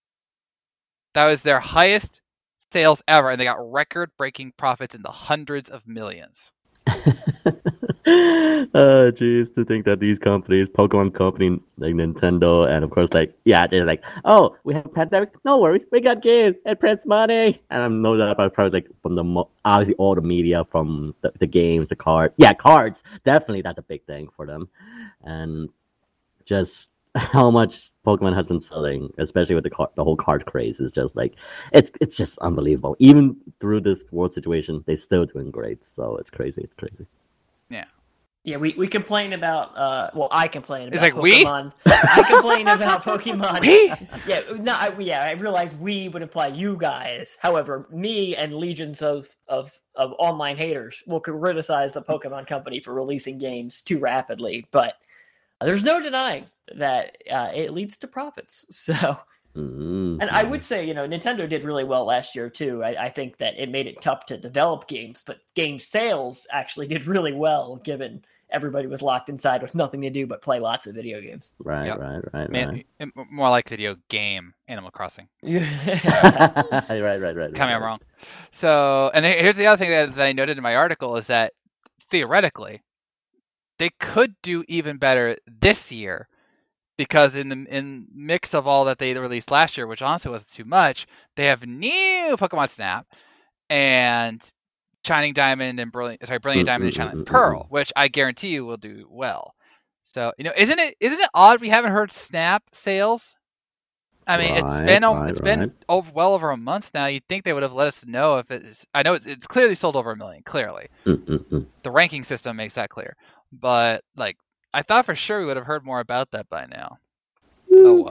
That was their highest sales ever, and they got record breaking profits in the hundreds of millions.
Oh, jeez, to think that these companies, Pokemon Company, like Nintendo, and of course, like, yeah, they're like, oh, we have a pandemic, no worries, we got games, it prints money. And I know that about probably like from the, mo- obviously, all the media, from the, the games, the cards. Yeah, cards, definitely, that's a big thing for them. And just how much Pokemon has been selling, especially with the card, the whole card craze, is just like, it's it's just unbelievable. Even through this world situation, they're still doing great. So it's crazy, it's crazy.
Yeah, we, we complain about uh well I complain about
It's like we?
Pokemon. I complain about Pokemon.
We?
Yeah, no, I, yeah, I realize we would imply you guys. However, me and legions of of of online haters will criticize the Pokemon Company for releasing games too rapidly, but there's no denying that uh, it leads to profits. So,
Mm-hmm.
and I would say, you know, Nintendo did really well last year too. I, I think that it made it tough to develop games, but game sales actually did really well, given everybody was locked inside with nothing to do but play lots of video games.
Right,
Yep.
right, right,
Man,
right.
more like video game Animal Crossing.
right, right, right, right.
Tell me I'm
right.
wrong. So, and here's the other thing that, that I noted in my article is that theoretically, they could do even better this year, because in the in mix of all that they released last year, which honestly wasn't too much, they have new Pokemon Snap and Shining Diamond and Brilliant, sorry, Brilliant
Mm,
Diamond and
mm,
Shining
mm, mm,
Pearl, which I guarantee you will do well. So, you know, isn't it isn't it odd we haven't heard Snap sales? I mean, it's
Right,
been o-
right,
it's been
right.
over, well over a month now. You'd think they would have let us know if it's. I know it's, it's clearly sold over a million. Clearly,
Mm, mm, mm.
the ranking system makes that clear. But like, I thought for sure we would have heard more about that by now. Oh well.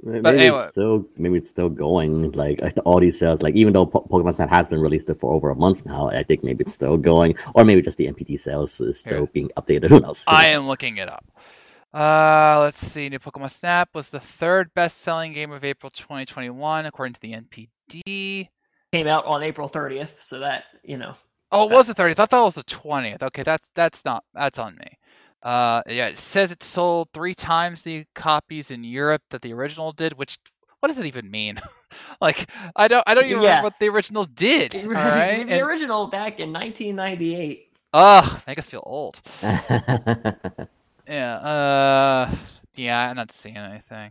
maybe
But anyway.
it's still maybe it's still going. Like all these sales, like even though po- Pokemon Snap has been released for over a month now, I think maybe it's still going, or maybe just the M P T sales is still
Here.
being updated. Who knows? Who
I
knows?
am looking it up. Uh, let's see. New Pokemon Snap was the third best-selling game of April twenty twenty-one, according to the N P D.
Came out on April thirtieth, so that, you know.
Oh, it was the thirtieth. I thought it was the twentieth. Okay, that's that's not that's on me. Uh, yeah, it says it sold three times the copies in Europe that the original did. Which, what does it even mean? Like, I don't I don't even
Yeah.
remember what the original did. All right,
The
and,
original back in nineteen ninety-eight.
ugh, make us feel old. Yeah. Uh. Yeah, I'm not seeing anything.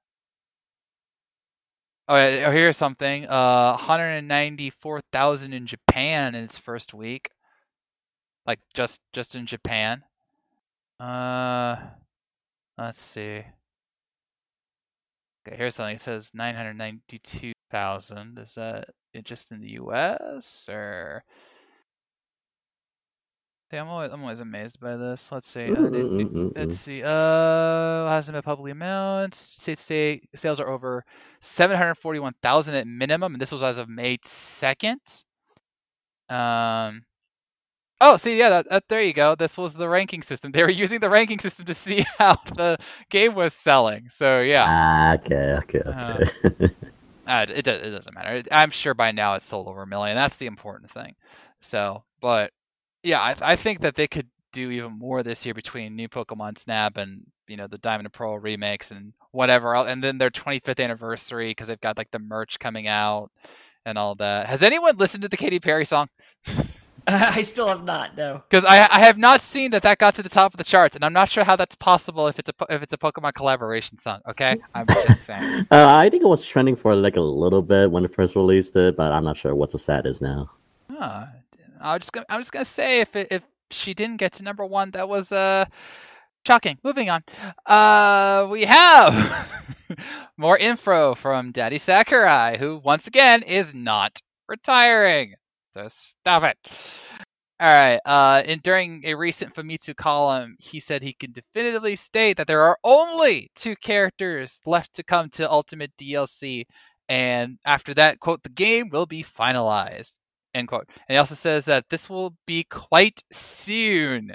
Oh, yeah, oh, here's something. Uh, one hundred ninety-four thousand in Japan in its first week. Like just just in Japan. Uh, let's see. Okay, here's something. It says nine hundred ninety-two thousand. Is that it just in the U S or? See, I'm always I'm always amazed by this. Let's see. Uh, did-
Mm-mm-mm-mm.
Let's see. Uh, hasn't been publicly announced. Say, say sales are over seven hundred forty-one thousand at minimum, and this was as of May second. Um. Oh, see, yeah, that, that, there you go. This was the ranking system. They were using the ranking system to see how the game was selling. So yeah,
Ah, okay, okay,
Uh,
okay.
uh, it do- it doesn't matter. I'm sure by now it's sold over a million. That's the important thing. So, but yeah, I I think that they could do even more this year between new Pokemon Snap and you know the Diamond and Pearl remakes and whatever else, and then their twenty-fifth anniversary because they've got like the merch coming out and all that. Has anyone listened to the Katy Perry song?
I still have not, no.
Because I I have not seen that that got to the top of the charts, and I'm not sure how that's possible if it's a po- if it's a Pokemon collaboration song. Okay, I'm just saying.
Uh, I think it was trending for like a little bit when it first released it, but I'm not sure what the status now.
Huh. I'm just gonna I'm just gonna say if it, if she didn't get to number one, that was uh shocking. Moving on. Uh, we have more info from Daddy Sakurai, who once again is not retiring. So stop it. All right. Uh, and during a recent Famitsu column, he said he can definitively state that there are only two characters left to come to Ultimate D L C, and after that, quote, the game will be finalized, end quote. And he also says that this will be quite soon.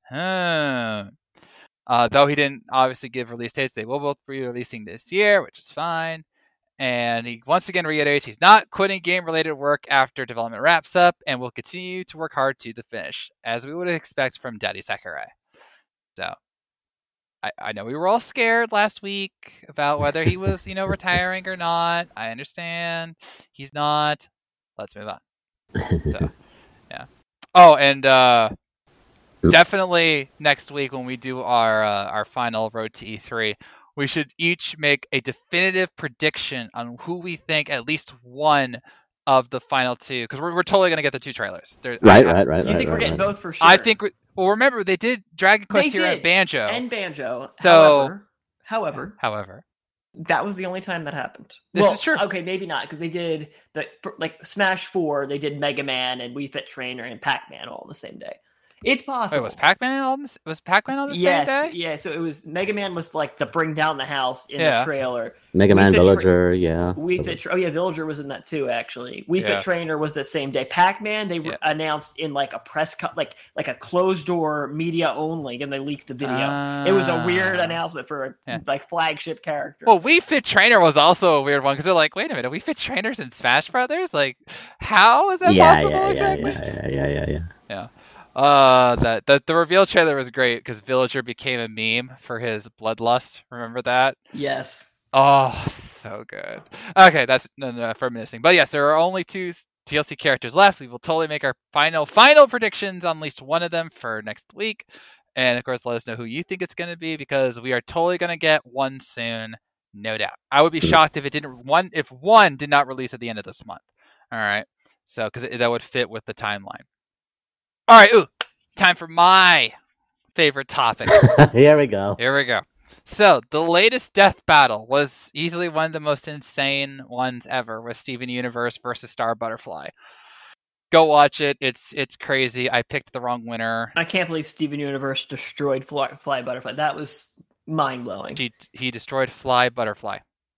Huh. Uh, though he didn't obviously give release dates, they will both be releasing this year, which is fine. And he once again reiterates he's not quitting game-related work after development wraps up and will continue to work hard to the finish, as we would expect from Daddy Sakurai. So, I, I know we were all scared last week about whether he was, you know, retiring or not. I understand. He's not. Let's move on. So, yeah. Oh, and uh, definitely next week when we do our uh, our final Road to E three, we should each make a definitive prediction on who we think at least one of the final two, because we're, we're totally going to get the two trailers. There,
Right,
I,
right, right,
You
right,
think we're
right,
getting
right.
both for sure?
I think. We, well, remember they did Dragon Quest
They
Hero
did.
and Banjo.
And Banjo.
So-
However, however,
However,
that was the only time that happened.
This
well,
is true.
Okay, maybe not, because they did the like Smash Four. They did Mega Man and Wii Fit Trainer and Pac Man all on the same day. It's possible.
wait, was Pac-Man on this? Was Pac-Man on the
yes,
same day?
yeah. So it was Mega Man was like the bring down the house in
Yeah.
the trailer.
Mega
Wii
Man
Fit Tra-
Villager, yeah.
Wii Fit. Tra- oh yeah, Villager was in that too. Actually, Wii
Yeah.
Fit Trainer was the same day. Pac Man they
Yeah.
re- announced in like a press cut, like like a closed door media only, and they leaked the video. it was a weird
Ah.
announcement for a
Yeah.
like flagship character.
Well, Wii Fit Trainer was also a weird one because they're like, wait a minute, Wii Fit Trainers in Smash Brothers? Like, how is that
Yeah,
possible
yeah, yeah,
exactly?
yeah, yeah, yeah, yeah, yeah.
Uh, that the, the reveal trailer was great because Villager became a meme for his bloodlust. Remember that?
Yes.
Oh, so good. Okay, that's no, no, for missing. But yes, there are only two D L C characters left. We will totally make our final final predictions on at least one of them for next week. And of course, let us know who you think it's going to be because we are totally going to get one soon, no doubt. I would be shocked if it didn't one if one did not release at the end of this month. All right, so because that would fit with the timeline. All right, ooh, time for my favorite topic.
Here we go.
Here we go. So, the latest death battle was easily one of the most insane ones ever, with Steven Universe versus Star Butterfly. Go watch it. It's it's crazy. I picked the wrong winner.
I can't believe Steven Universe destroyed Fly, Fly Butterfly. That was mind blowing.
He he destroyed Fly Butterfly.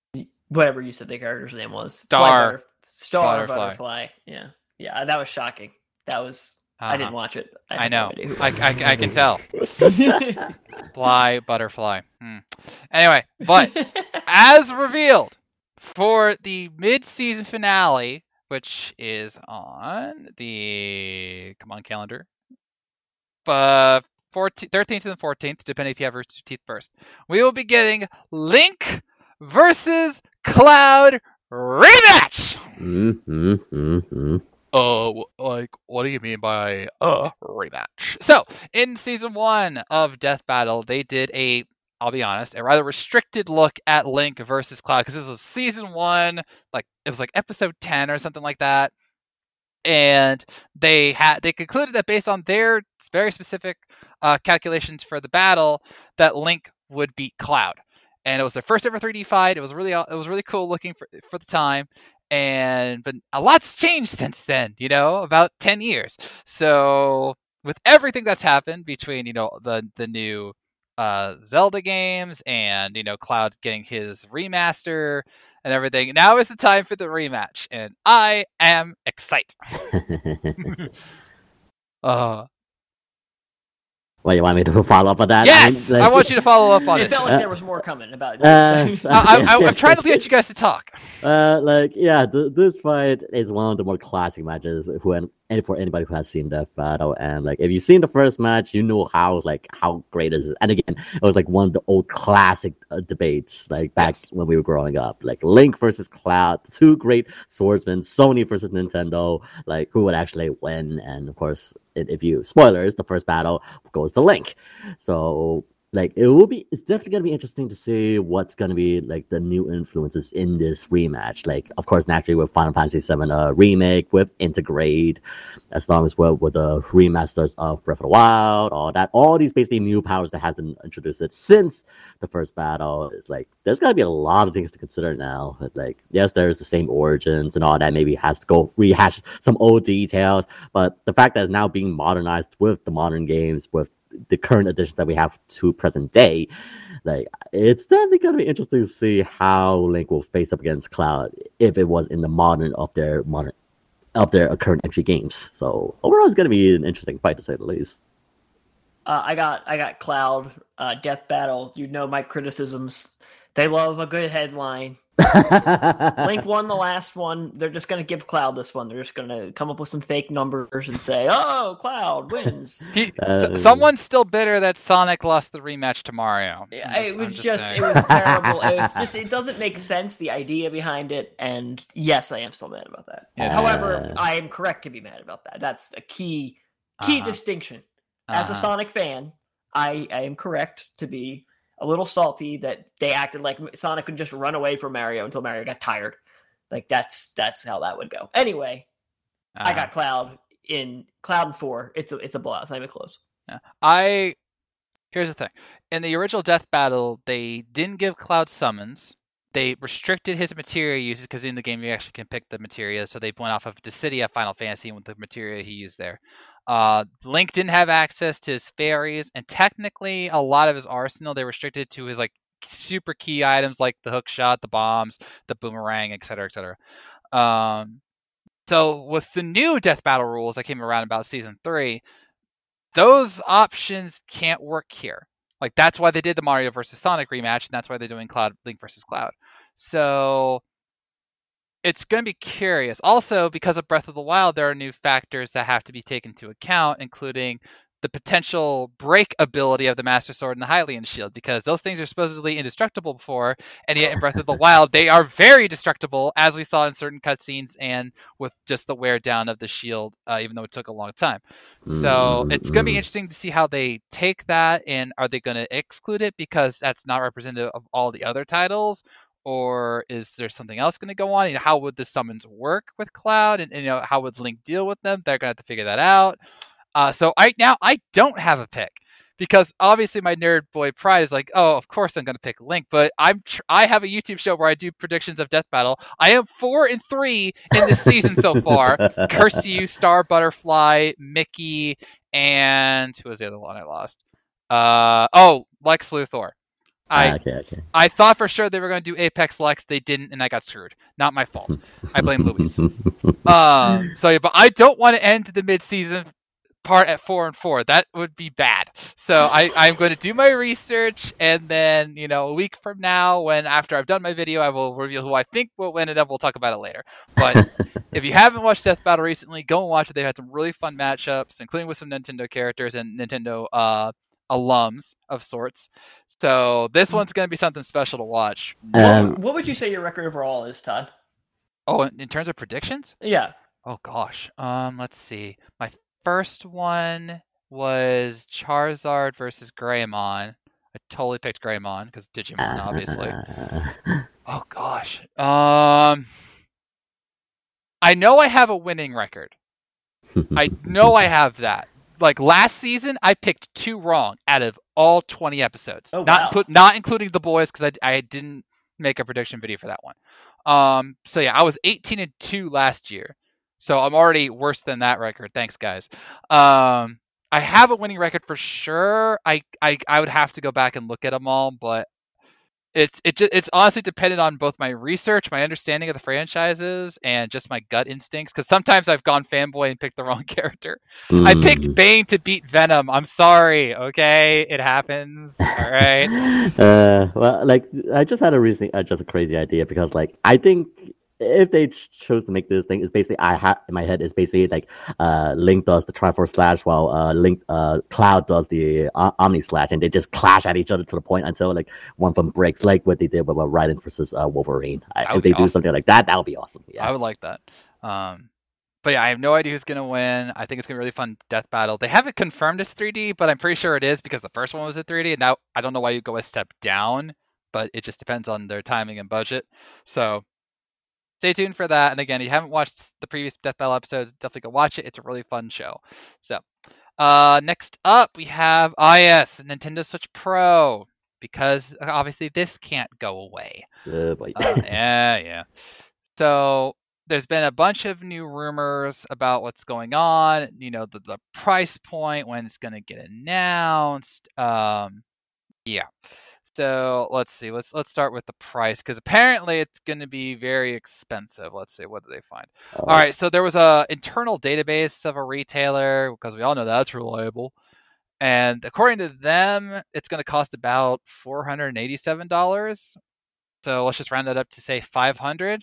whatever you said the character's name was.
Star.
Fly butter, Star
Butterfly.
Butterfly. Yeah. Yeah, that was shocking. That was...
Uh-huh.
I didn't watch it. I,
I
have
know.
no idea who
I,
it
I, I can tell.
was.
Fly, butterfly. Hmm. Anyway, but as revealed for the mid-season finale, which is on the come on calendar, uh, fourteenth, thirteenth and fourteenth, depending if you have Rooster Teeth first, we will be getting Link versus Cloud rematch.
Mm-hmm, mm-hmm.
Uh, like, what do you mean by a rematch? So, in season one of Death Battle, they did a, I'll be honest, a rather restricted look at Link versus Cloud, because this was season one, like, it was like episode ten or something like that, and they had, they concluded that based on their very specific uh, calculations for the battle, that Link would beat Cloud. And it was their first ever three D fight. It was really, it was really cool looking for, for the time. And but a lot's changed since then, you know, about ten years. So with everything that's happened between, you know, the the new uh, Zelda games and, you know, Cloud getting his remaster and everything, now is the time for the rematch, and I am excited. uh,
Well, you want me to follow up on that?
yes,
I, mean, like,
I want you to follow up on
It
it.
felt like
Uh,
there was more coming about it.
Uh,
I, I, I'm trying to get you guys to talk.
Uh, like yeah, th- this fight is one of the more classic matches. Who and for anybody who has seen Death Battle, and like if you've seen the first match, you know how like how great it is. And again, it was like one of the old classic uh, debates, like back
Yes.
when we were growing up, like Link versus Cloud, two great swordsmen, Sony versus Nintendo, like who would actually win? And of course, if you spoilers, the first battle goes to Link. So. Like it will be, it's definitely gonna be interesting to see what's gonna be like the new influences in this rematch. Like, of course, naturally with Final Fantasy seven uh, remake, with Integrate, as long as well with the remasters of Breath of the Wild, all that, all these basically new powers that have been introduced since the first battle. It's like there's gotta be a lot of things to consider now. Like, yes, there's the same origins and all that. Maybe has to go rehash some old details, but the fact that it's now being modernized with the modern games, with the current editions that we have to present day, like it's definitely gonna be interesting to see how Link will face up against Cloud if it was in the modern of their modern of their current entry games. So overall, it's gonna be an interesting fight to say the least.
Uh, I got I got Cloud, uh, Death Battle. You know my criticisms. They love a good headline. Link won the last one. They're just going to give Cloud this one. They're just going to come up with some fake numbers and say, "Oh, Cloud wins."
He,
Uh,
s- someone's still bitter that Sonic lost the rematch to Mario. I'm
Yeah,
just-
it
I'm
was
just
just,
saying.
it was terrible. It was just, it doesn't make sense, the idea behind it. And yes, I am still mad about that.
Yeah.
However,
Uh.
I am correct to be mad about that. That's a key, key
Uh-huh.
distinction. As a
Uh-huh.
Sonic fan, I, I am correct to be a little salty that they acted like Sonic could just run away from Mario until Mario got tired. Like that's that's how that would go. Anyway, I
Uh-huh.
got Cloud in Cloud and four. It's a it's a blowout. It's not even close.
I here's the thing. In the original Death Battle, they didn't give Cloud summons. They restricted his materia uses because in the game you actually can pick the materia. So they went off of Dissidia Final Fantasy with the materia he used there. Uh, Link didn't have access to his fairies, and technically a lot of his arsenal they restricted to his like super key items like the hook shot, the bombs, the boomerang, et cetera, et cetera. Um, so with the new Death Battle rules that came around about season three, those options can't work here. Like that's why they did the Mario versus Sonic rematch, and that's why they're doing Cloud Link versus Cloud. So it's going to be curious. Also, because of Breath of the Wild, there are new factors that have to be taken into account, including the potential break ability of the Master Sword and the Hylian Shield, because those things are supposedly indestructible before, and yet in Breath of the Wild, they are very destructible, as we saw in certain cutscenes and with just the wear down of the shield, uh, even though it took a long time. So it's going to be interesting to see how they take that, and are they going to exclude it because that's not representative of all the other titles? Or is there something else going to go on? You know, how would the summons work with Cloud, and, and you know, how would Link deal with them? They're going to have to figure that out. Uh, so I now I don't have a pick because obviously my nerd boy pride is like, oh, of course I'm going to pick Link, but I'm tr- I have a YouTube show where I do predictions of Death Battle. I am four and three in this season so far. Curse to you, Star Butterfly, Mickey, and who was the other one I lost? Uh, oh, Lex Luthor. I
Ah, okay, okay.
I thought for sure they were going to do Apex Lex. They didn't, and I got screwed. Not my fault. I blame Luis. Um, so yeah, but I don't want to end the mid-season part at four and four. That would be bad. So I, I'm going to do my research, and then you know a week from now, when after I've done my video, I will reveal who I think will win, and then we'll talk about it later. But if you haven't watched Death Battle recently, go and watch it. They've had some really fun matchups, including with some Nintendo characters and Nintendo uh, alums of sorts. So this one's going to be something special to watch.
Um,
what, what would you say your record overall is, Todd?
Oh, in, in terms of predictions?
Yeah.
Oh gosh. Um, let's see. My first one was Charizard versus Greymon. I totally picked Greymon because Digimon, obviously.
Uh,
Oh gosh. Um, I know I have a winning record. I know I have that. Like last season, I picked two wrong out of all twenty episodes.
Oh,
not
wow.
inclu- not including the boys because I, I didn't make a prediction video for that one. Um, so yeah, I was eighteen and two last year. So I'm already worse than that record. Thanks, guys. Um, I have a winning record for sure. I, I I would have to go back and look at them all, but it's it just, it's honestly dependent on both my research, my understanding of the franchises, and just my gut instincts. Because sometimes I've gone fanboy and picked the wrong character. I picked
mm.
Bane to beat Venom. I'm sorry. Okay, it happens. All right.
uh, well, like I just had a recent, uh, just a crazy idea because, like, I think if they ch- chose to make this thing, it's basically I have in my head is basically like uh Link does the Triforce Slash while uh Link uh Cloud does the uh, Omni Slash, and they just clash at each other to the point until like one of them breaks, like what they did with uh, Raiden versus uh, Wolverine. I, if they do
awesome.
something like that, that would be awesome. Yeah,
I would like that. Um, but yeah, I have no idea who's gonna win. I think it's gonna be a really fun death battle. They haven't confirmed it's three D, but I'm pretty sure it is because the first one was at three D, and now I don't know why you go a step down, but it just depends on their timing and budget. So stay tuned for that. And again, if you haven't watched the previous Death Battle episodes, definitely go watch it. It's a really fun show. So, uh, next up we have I S Nintendo Switch Pro, because obviously this can't go away.
uh, but...
uh, yeah, yeah. So there's been a bunch of new rumors about what's going on. You know, the the price point, when it's going to get announced. Um, yeah. So let's see. Let's let's start with the price, because apparently it's going to be very expensive. Let's see. What did they find?
Oh.
All right. So there was a internal database of a retailer, because we all know that's reliable. And according to them, it's going to cost about four hundred eighty-seven dollars. So let's just round that up to say five hundred.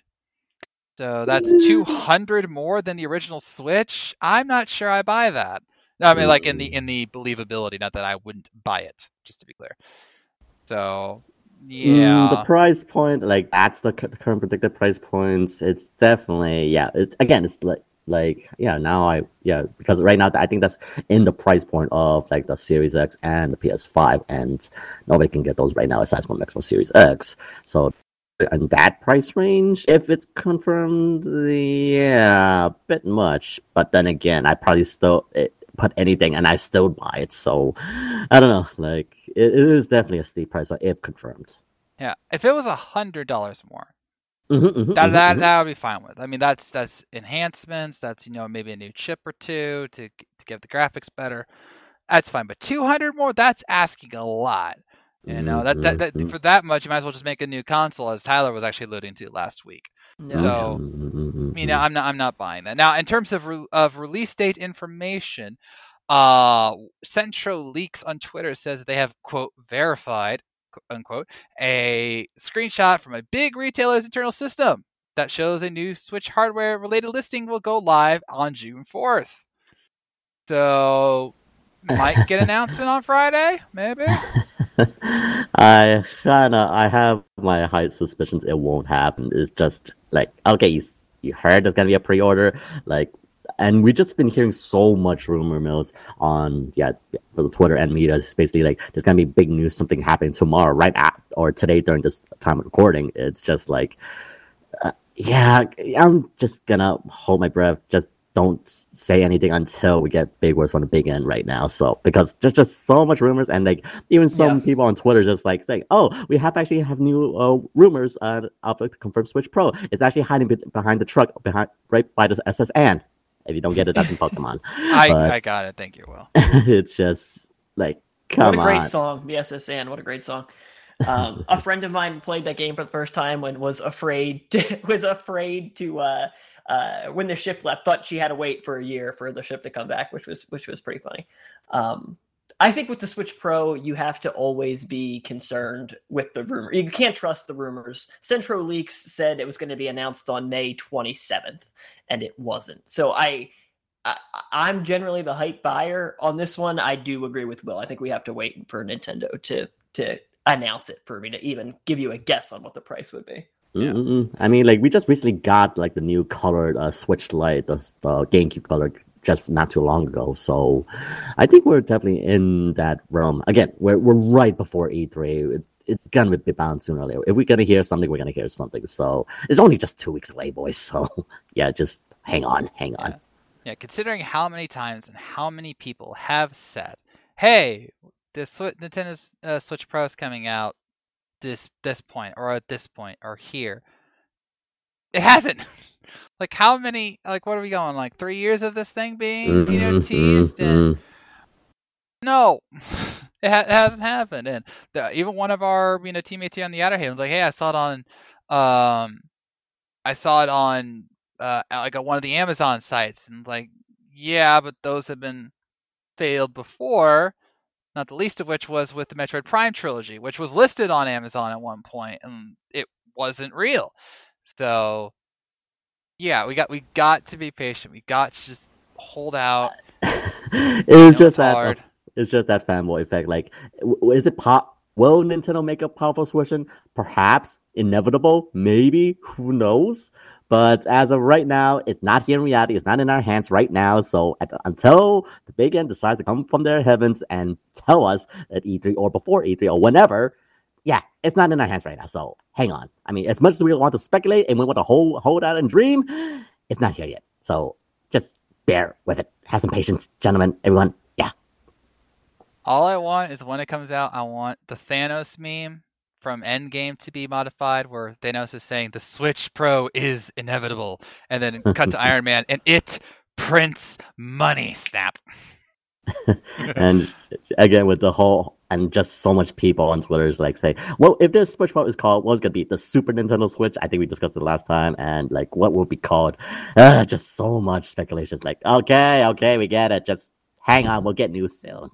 So that's two hundred more than the original Switch. I'm not sure I buy that. No, I mean, like in the in the believability, not that I wouldn't buy it, just to be clear. So, yeah.
Mm, the price point, like that's the, c- the current predicted price points. It's definitely, yeah. It's again, it's like, like, yeah. Now I, yeah, because right now I think that's in the price point of like the Series X and the P S five, and nobody can get those right now aside from Xbox Series X. So, in that price range, if it's confirmed, yeah, a bit much. But then again, I probably still it, put anything, and I still buy it. So, I don't know, like. It is definitely a steep price, if confirmed.
Yeah, if it was a hundred dollars more,
mm-hmm, mm-hmm,
that
mm-hmm,
that
mm-hmm.
that would be fine with. I mean, that's that's enhancements. That's you know maybe a new chip or two to to get the graphics better. That's fine. But two hundred more, that's asking a lot. You know that, that that
Mm-hmm.
for that much, you might as well just make a new console, as Tyler was actually alluding to last week.
Yeah.
So,
Mm-hmm.
you know, I'm not I'm not buying that. Now, in terms of re- of release date information. Uh, Central Leaks on Twitter says that they have, quote, verified, unquote, a screenshot from a big retailer's internal system that shows a new Switch hardware related listing will go live on June fourth. So, might get an announcement on Friday, maybe?
I kinda, I have my high suspicions it won't happen. It's just like, okay, you, you heard there's gonna be a pre-order, like, and we've just been hearing so much rumor mills on, yeah, for the Twitter and media. It's basically like there's gonna be big news, something happening tomorrow, right at or today during this time of recording. It's just like, uh, yeah, I'm just gonna hold my breath. Just don't say anything until we get big words from the big end right now. So because there's just so much rumors, and like even some
Yeah.
people on Twitter just like saying, "Oh, we have actually have new uh, rumors uh, of the confirmed Switch Pro. It's actually hiding be- behind the truck, behind right by the S S N." If you don't get it, that's in Pokemon.
I
But
I got it. Thank you, Will.
it's just like, come
What a great
on.
song, the S S N. What a great song. Um, a friend of mine played that game for the first time and was afraid to, was afraid to uh, uh, when the ship left. Thought she had to wait for a year for the ship to come back, which was which was pretty funny. Um, I think with the Switch Pro, you have to always be concerned with the rumor. You can't trust the rumors. Centro Leaks said it was going to be announced on May twenty-seventh, and it wasn't. So I, I, I'm generally the hype buyer on this one. I do agree with Will. I think we have to wait for Nintendo to to announce it for me to even give you a guess on what the price would be.
Yeah. I mean, like we just recently got like the new colored uh, Switch Lite, the, the GameCube color, just not too long ago. So I think we're definitely in that realm. Again, we're we're right before E three. It's it's gonna be bound sooner or later. If we're gonna hear something, we're gonna hear something. So it's only just two weeks away, boys. So yeah, just hang on, hang on.
Yeah, yeah considering how many times and how many people have said, "Hey, this Sw- Nintendo's uh, Switch Pro is coming out this this point or at this point or here," it hasn't. Like how many? Like what are we going? Like three years of this thing being mm-hmm, you know teased mm-hmm. and no, it, ha- it hasn't happened. And the, even one of our you know teammates here on the other hand was like, "Hey, I saw it on, um, I saw it on uh like one of the Amazon sites," and like, yeah, but those have been failed before. Not the least of which was with the Metroid Prime trilogy, which was listed on Amazon at one point, and it wasn't real. So. Yeah, we got we got to be patient. We got to just hold out.
it was just that. Uh, it's just that fanboy effect. Like, w- is it pop? Will Nintendo make a powerful Switch? Perhaps. Inevitable. Maybe. Who knows? But as of right now, it's not here in reality. It's not in our hands right now. So at, until the big end decides to come from their heavens and tell us at E three or before E three or whenever. Yeah, it's not in our hands right now, so hang on. I mean, as much as we want to speculate and we want to hold, hold out and dream, it's not here yet. So just bear with it. Have some patience, gentlemen, everyone. Yeah.
All I want is when it comes out, I want the Thanos meme from Endgame to be modified where Thanos is saying the Switch Pro is inevitable. And then cut to Iron Man and it prints money, snap.
And again, with the whole, and just so much people on Twitter is like say, well, if this Switch Pro is called, what's going to be the Super Nintendo Switch? I think we discussed it last time. And like, what will be called? Uh, just so much speculation. It's like, okay, okay, we get it. Just hang on. We'll get news soon.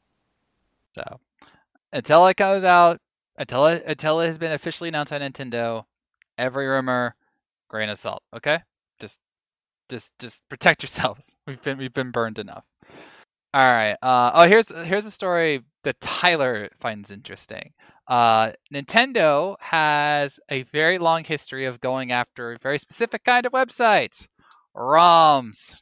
So until it comes out, until it, until it has been officially announced on Nintendo, every rumor, grain of salt. Okay. Just, just, just protect yourselves. We've been, we've been burned enough. All right. Uh, oh, here's here's a story that Tyler finds interesting. Uh, Nintendo has a very long history of going after a very specific kind of website, ROMs.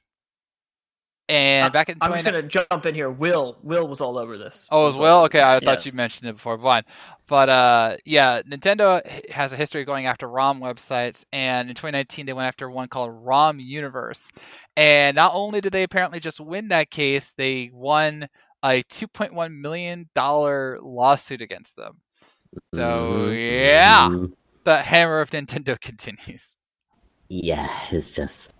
And back in
I'm just gonna jump in here. Will Will was all over this.
Oh,
was
as Will? Okay, I
yes.
thought you mentioned it before. Fine. But uh, yeah, Nintendo has a history of going after ROM websites, and in twenty nineteen they went after one called ROM Universe. And not only did they apparently just win that case, they won a two point one million dollars lawsuit against them. So mm-hmm. yeah, the hammer of Nintendo continues.
Yeah, it's just.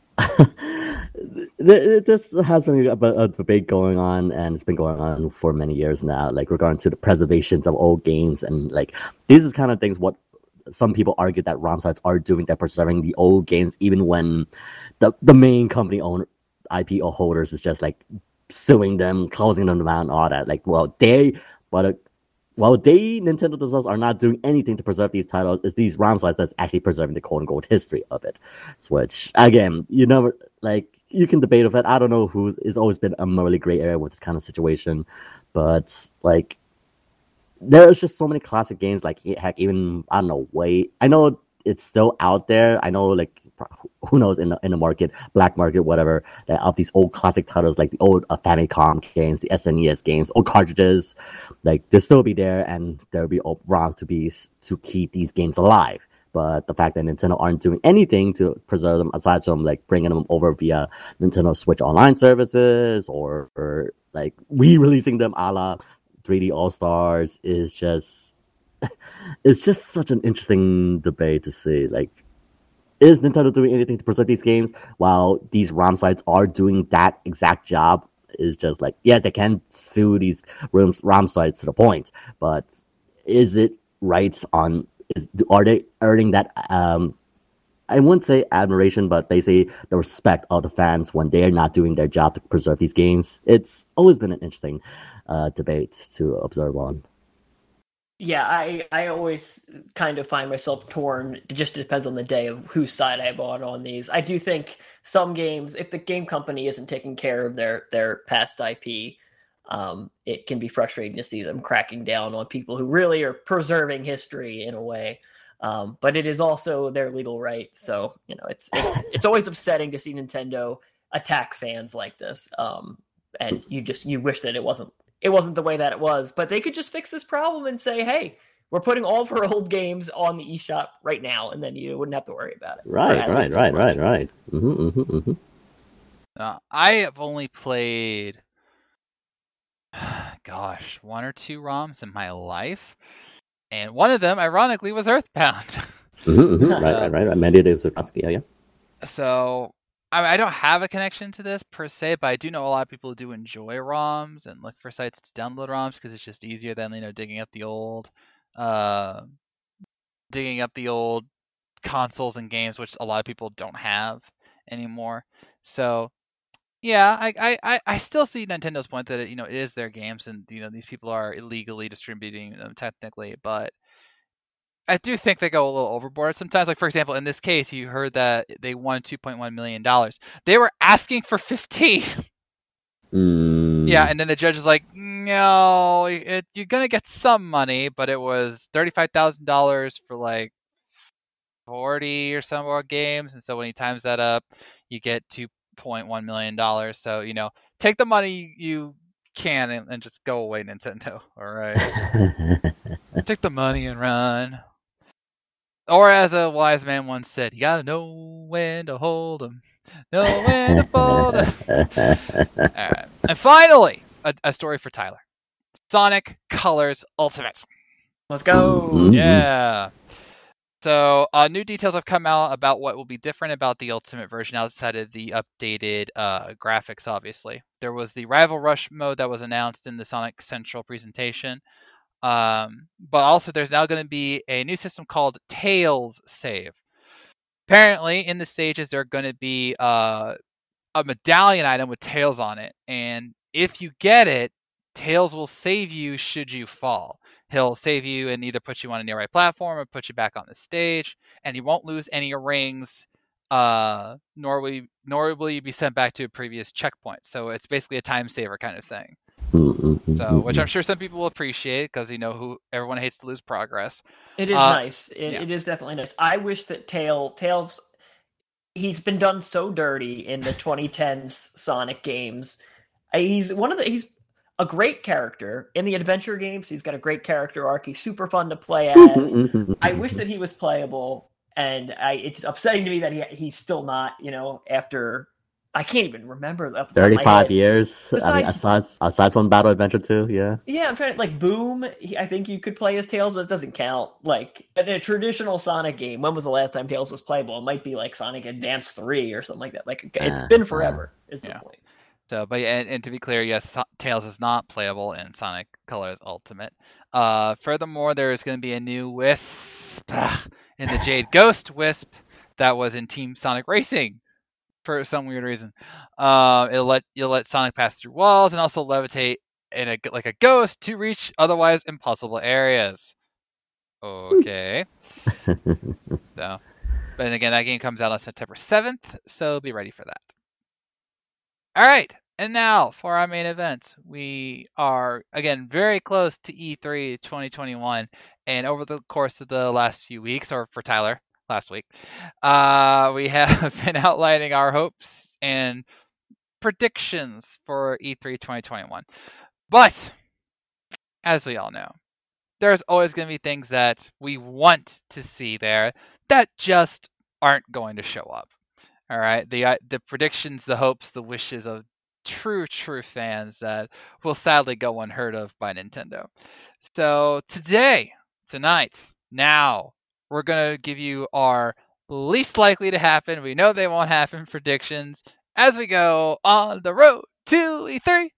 This has been a, a debate going on, and it's been going on for many years now, like regarding to the preservations of old games. And like, these is kind of things what some people argue that ROM sites are doing, they're preserving the old games, even when the, the main company owner, I P O holders is just like suing them, closing them down, all that. Like, well, they, but uh, well, they, Nintendo themselves, are not doing anything to preserve these titles. It's these ROM sites that's actually preserving the quote unquote history of it. Which, again, you never, like, you can debate with it. I don't know who, it's always been a really gray area with this kind of situation. But, like, there's just so many classic games, like, heck, even, I don't know, wait, I know it's still out there. I know, like, who knows, in the in the market, black market, whatever, that of these old classic titles, like the old uh, Famicom games, the S N E S games, old cartridges, like, they'll still be there, and there'll be old ROMs to be, to keep these games alive. But the fact that Nintendo aren't doing anything to preserve them, aside from like bringing them over via Nintendo Switch Online services or, or like re-releasing them a la three D All Stars, is just it's just such an interesting debate to see. Like, is Nintendo doing anything to preserve these games while these ROM sites are doing that exact job? Is just like, yeah, they can sue these ROM sites to the point, but is it rights on, is, are they earning that, um, I wouldn't say admiration, but basically the respect of the fans when they're not doing their job to preserve these games? It's always been an interesting uh, debate to observe on.
Yeah, I, I always kind of find myself torn. It just depends on the day of whose side I bought on these. I do think some games, if the game company isn't taking care of their, their past I P, um, it can be frustrating to see them cracking down on people who really are preserving history in a way. Um, but it is also their legal right. So, you know, it's it's it's always upsetting to see Nintendo attack fans like this. Um, and you just you wish that it wasn't it wasn't the way that it was. But they could just fix this problem and say, hey, we're putting all of our old games on the eShop right now, and then you wouldn't have to worry about it.
Right, right, right, right, right. Mm-hmm, mm-hmm, mm-hmm.
Uh, I have only played, gosh, one or two ROMs in my life. And one of them, ironically, was Earthbound.
mm-hmm, mm-hmm. Right, right, right, right. Many of those, yeah, yeah.
So, I mean, I don't have a connection to this per se, but I do know a lot of people do enjoy ROMs and look for sites to download ROMs because it's just easier than, you know, digging up the old, uh, digging up the old consoles and games, which a lot of people don't have anymore. So, yeah, I, I, I still see Nintendo's point that it, you know, it is their games and, you know, these people are illegally distributing them technically, but I do think they go a little overboard sometimes. Like, for example, in this case, you heard that they won two point one million dollars. They were asking for fifteen.
Mm.
Yeah, and then the judge was like, no, it, you're going to get some money, but it was thirty-five thousand dollars for like forty or some more games. And so when he times that up, you get two point one million dollars. So, you know, take the money you can and, and just go away, Nintendo. All right. Take the money and run. Or as a wise man once said, you gotta know when to hold 'em, know when to fold 'em. All right. And finally, a, a story for Tyler. Sonic Colors Ultimate.
Let's go.
Mm-hmm.
Yeah. So uh, new details have come out about what will be different about the Ultimate version outside of the updated uh, graphics, obviously. There was the Rival Rush mode that was announced in the Sonic Central presentation. Um, but also there's now going to be a new system called Tails Save. Apparently, in the stages, there are going to be uh, a medallion item with Tails on it. And if you get it, Tails will save you should you fall. He'll save you and either put you on a nearby platform or put you back on the stage. And he won't lose any rings, uh, nor will you, nor will you be sent back to a previous checkpoint. So it's basically a time saver kind of thing. So, which I'm sure some people will appreciate because you know who everyone hates to lose progress.
It is
uh,
nice. It,
yeah.
it is definitely nice. I wish that Tail Tails. He's been done so dirty in the twenty tens Sonic games. He's one of the. He's a great character in the adventure games. He's got a great character arc. He's super fun to play as. I wish that he was playable, and I, it's upsetting to me that he he's still not. You know, after. I can't even remember that.
thirty-five years.
Besides,
I mean, aside, aside from Battle Adventure two, yeah.
Yeah, I'm trying to, like, Boom, he, I think you could play as Tails, but it doesn't count. Like, in a traditional Sonic game, when was the last time Tails was playable? It might be, like, Sonic Advance three or something like that. Like, it's
uh,
been forever, uh, is the
yeah.
point.
So, but and, and to be clear, yes, so- Tails is not playable in Sonic Colors Ultimate. Uh, furthermore, there is going to be a new Wisp in the Jade Ghost Wisp that was in Team Sonic Racing. For some weird reason, uh, it'll let you'll let Sonic pass through walls and also levitate in a like a ghost to reach otherwise impossible areas. Okay. So, but then again, that game comes out on September seventh, so be ready for that. All right, and now for our main event, we are again very close to E three twenty twenty-one, and over the course of the last few weeks, or for Tyler. Last week, uh, we have been outlining our hopes and predictions for E three twenty twenty-one. But, as we all know, there's always going to be things that we want to see there that just aren't going to show up. All right, the uh, the predictions, the hopes, the wishes of true, true fans that will sadly go unheard of by Nintendo. So today, tonight, now, we're going to give you our least likely to happen, we know they won't happen predictions as we go on the road to E three.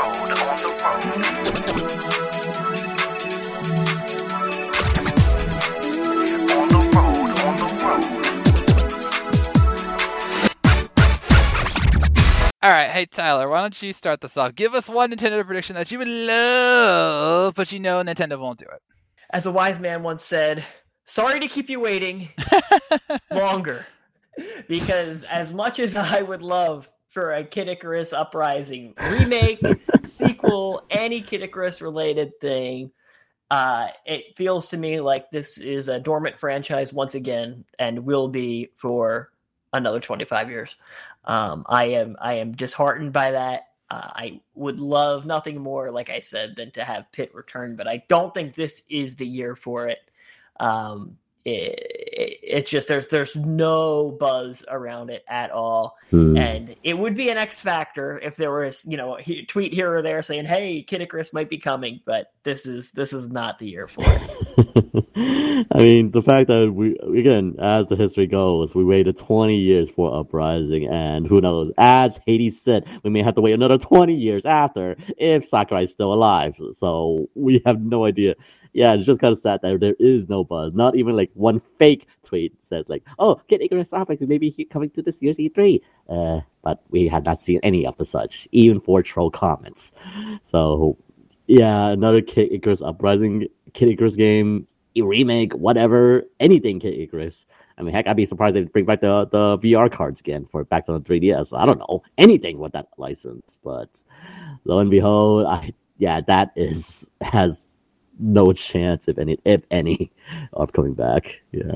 All right, hey Tyler, why don't you start this off? Give us one Nintendo prediction that you would love, but you know Nintendo won't do it.
As a wise man once said, sorry to keep you waiting longer. Because as much as I would love for a Kid Icarus Uprising remake, sequel, any Kid Icarus related thing, uh, it feels to me like this is a dormant franchise once again and will be for another twenty-five years. Um, I am I am disheartened by that. Uh, I would love nothing more, like I said, than to have Pit return, but I don't think this is the year for it. Um, it, it it's just there's there's no buzz around it at all, hmm. and it would be an X factor if there was, you know, a tweet here or there saying, "Hey, Kid Icarus might be coming," but this is this is not the year for it.
I mean, the fact that we again, as the history goes, we waited twenty years for Uprising, and who knows? As Hades said, we may have to wait another twenty years after if Sakurai is still alive. So we have no idea. Yeah, it's just kind of sad that there is no buzz. Not even like one fake tweet says like, "Oh, Kid Icarus Uprising maybe he coming to this year's E three." Uh, but we have not seen any of the such, even for troll comments. So yeah, another Kid Icarus Uprising, Kid Icarus game, a remake, whatever, anything Kid Icarus. I mean, heck, I'd be surprised if they bring back the, the V R cards again for back to the three D S. I don't know, anything with that license. But lo and behold, I yeah, that is has no chance, if any, if any, of coming back. Yeah.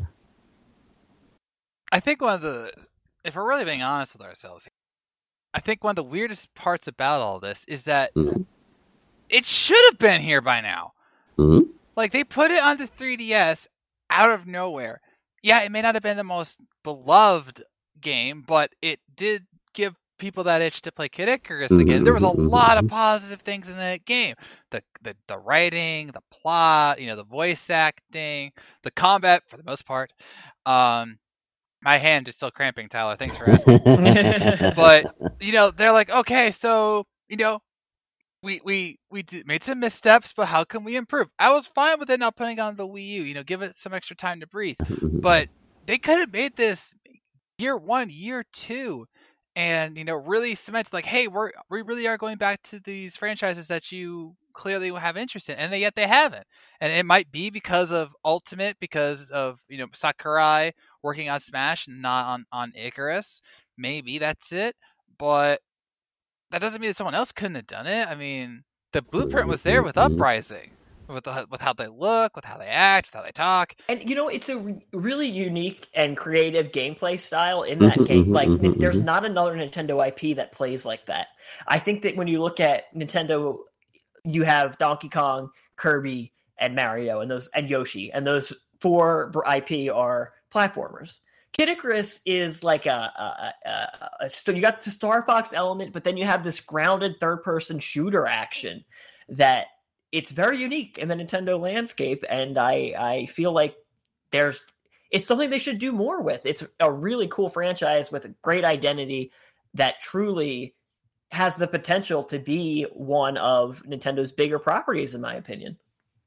I think one of the, if we're really being honest with ourselves, I think one of the weirdest parts about all this is that mm-hmm. it should have been here by now.
Mm-hmm.
Like, they put it on the three D S out of nowhere. Yeah, it may not have been the most beloved game, but it did give people that itch to play Kid Icarus mm-hmm. again. There was a lot of positive things in that game. The, the the writing, the plot, you know, the voice acting, the combat, for the most part. Um, my hand is still cramping, Tyler. Thanks for asking. But, you know, they're like, okay, so, you know, we we we did, made some missteps, but how can we improve? I was fine with it not putting on the Wii U, you know, give it some extra time to breathe. But they could have made this year one, year two, and, you know, really cement like, hey, we're we really are going back to these franchises that you clearly have interest in, and yet they haven't. And it might be because of Ultimate, because of, you know, Sakurai working on Smash and not on, on Icarus. Maybe that's it, but that doesn't mean that someone else couldn't have done it. I mean, the blueprint was there with Uprising, with the, with how they look, with how they act, with how they talk.
And, you know, it's a re- really unique and creative gameplay style in that game. Like, n- there's not another Nintendo I P that plays like that. I think that when you look at Nintendo, you have Donkey Kong, Kirby, and Mario, and those and Yoshi, and those four I P are platformers. Kid Icarus is like a, a, a, a, a you got the Star Fox element, but then you have this grounded third-person shooter action that it's very unique in the Nintendo landscape, and I I feel like there's it's something they should do more with. It's a really cool franchise with a great identity that truly has the potential to be one of Nintendo's bigger properties, in my opinion.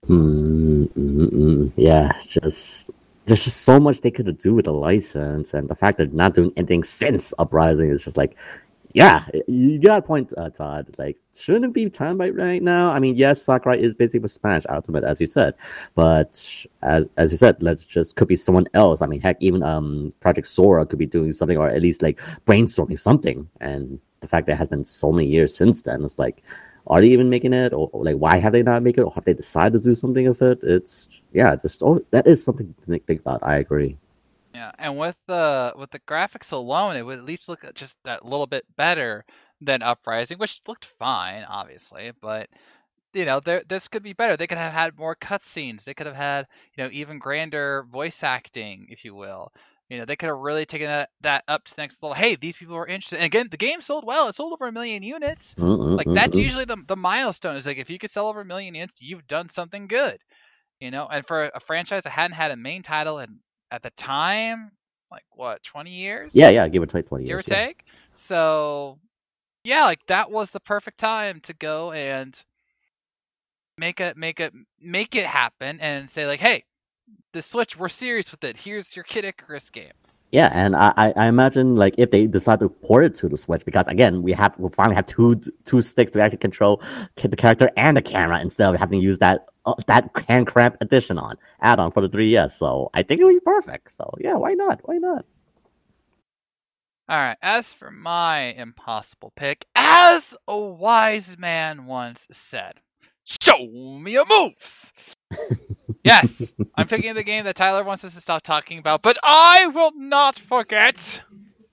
Mm-hmm. Yeah, it's just there's just so much they could do with the license, and the fact that they're not doing anything since Uprising is just like, yeah, you got a point, uh, Todd. Like, shouldn't it be time right right now? I mean, yes, Sakurai is busy with Smash Ultimate, as you said, but as as you said, let's just could be someone else. I mean, heck, even um Project Sora could be doing something, or at least like brainstorming something. And the fact that it has been so many years since then, it's like, are they even making it, or, or like why have they not made it, or have they decided to do something with it? It's yeah, just oh, that is something to think about. I agree.
Yeah, and with the with the graphics alone, it would at least look just a little bit better than Uprising, which looked fine, obviously. But you know, there this could be better. They could have had more cutscenes. They could have had, you know, even grander voice acting, if you will. You know, they could have really taken that, that up to the next level. Hey, these people are interested. And again, the game sold well. It sold over a million units.
Mm-mm,
like that's
mm-mm.
usually the the milestone. Is like if you could sell over a million units, you've done something good. You know, and for a franchise that hadn't had a main title and at the time, like what, twenty years?
Yeah, yeah, give or take twenty
Give
years.
Give or
yeah.
take. So, yeah, like that was the perfect time to go and make it make it make it happen and say like, hey, the Switch, we're serious with it. Here's your Kid Icarus game.
Yeah, and I, I, I imagine like if they decide to port it to the Switch, because again, we have we will finally have two two sticks to actually control the character and the camera instead of having to use that uh, that hand cramp addition on add-on for the three D S. So I think it would be perfect. So yeah, why not? Why not?
All right. As for my impossible pick, as a wise man once said, "Show me your moves." Yes, I'm picking the game that Tyler wants us to stop talking about, but I will not forget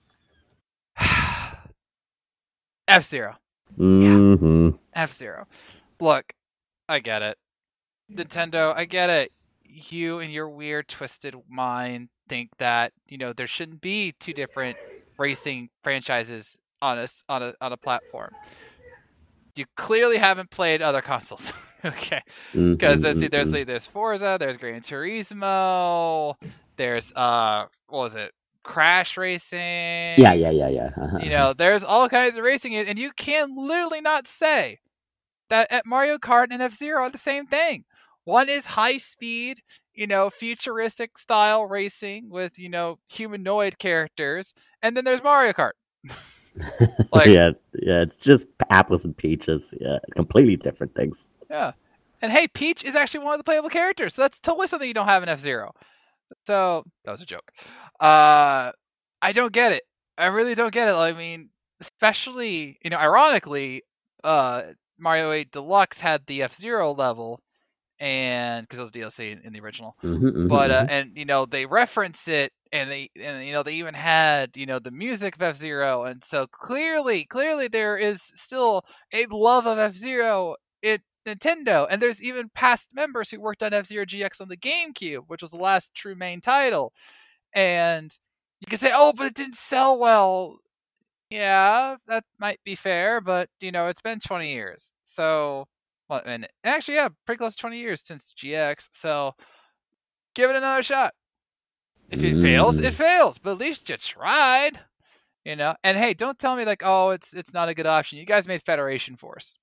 F-Zero.
Mm-hmm.
Yeah. F-Zero. Look, I get it. Nintendo, I get it. You and your weird, twisted mind think that, you know, there shouldn't be two different racing franchises on a, on a, on a platform. You clearly haven't played other consoles. Okay. Because
Mm-hmm,
see, there's
mm-hmm.
there's Forza, there's Gran Turismo, there's uh what was it? Crash Racing.
Yeah, yeah, yeah, yeah. Uh-huh.
You know, there's all kinds of racing, and you can literally not say that at Mario Kart and F-Zero are the same thing. One is high speed, you know, futuristic style racing with, you know, humanoid characters, and then there's Mario Kart. Like,
yeah, yeah, it's just apples and peaches. Yeah, completely different things.
yeah. And hey, Peach is actually one of the playable characters, so that's totally something you don't have in F-Zero. So, that was a joke. Uh, I don't get it. I really don't get it. I mean, especially, you know, ironically, uh, Mario eight Deluxe had the F-Zero level, and because it was D L C in, in the original,
Mm-hmm, mm-hmm,
but uh,
mm-hmm.
and you know they reference it, and they and you know they even had you know the music of F-Zero, and so clearly, clearly there is still a love of F-Zero in Nintendo, and there's even past members who worked on F-Zero G X on the GameCube, which was the last true main title, and you can say, oh, but it didn't sell well. Yeah, that might be fair, but you know it's been twenty years, so. Well, and actually, yeah, pretty close to twenty years since G X, so give it another shot. If it fails, it
Mm.
fails, but at least you tried, you know. And hey, don't tell me like, oh, it's it's not a good option. You guys made Federation Force.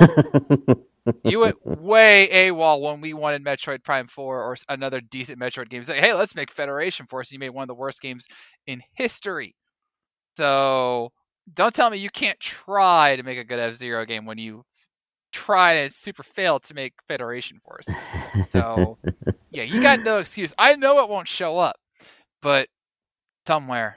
You went way AWOL when we wanted Metroid Prime four or another decent Metroid game. It's like, hey, let's make Federation Force. You made one of the worst games in history. So don't tell me you can't try to make a good F-Zero game when you tried and super failed to make Federation Force. So yeah, you got no excuse. I know it won't show up, but somewhere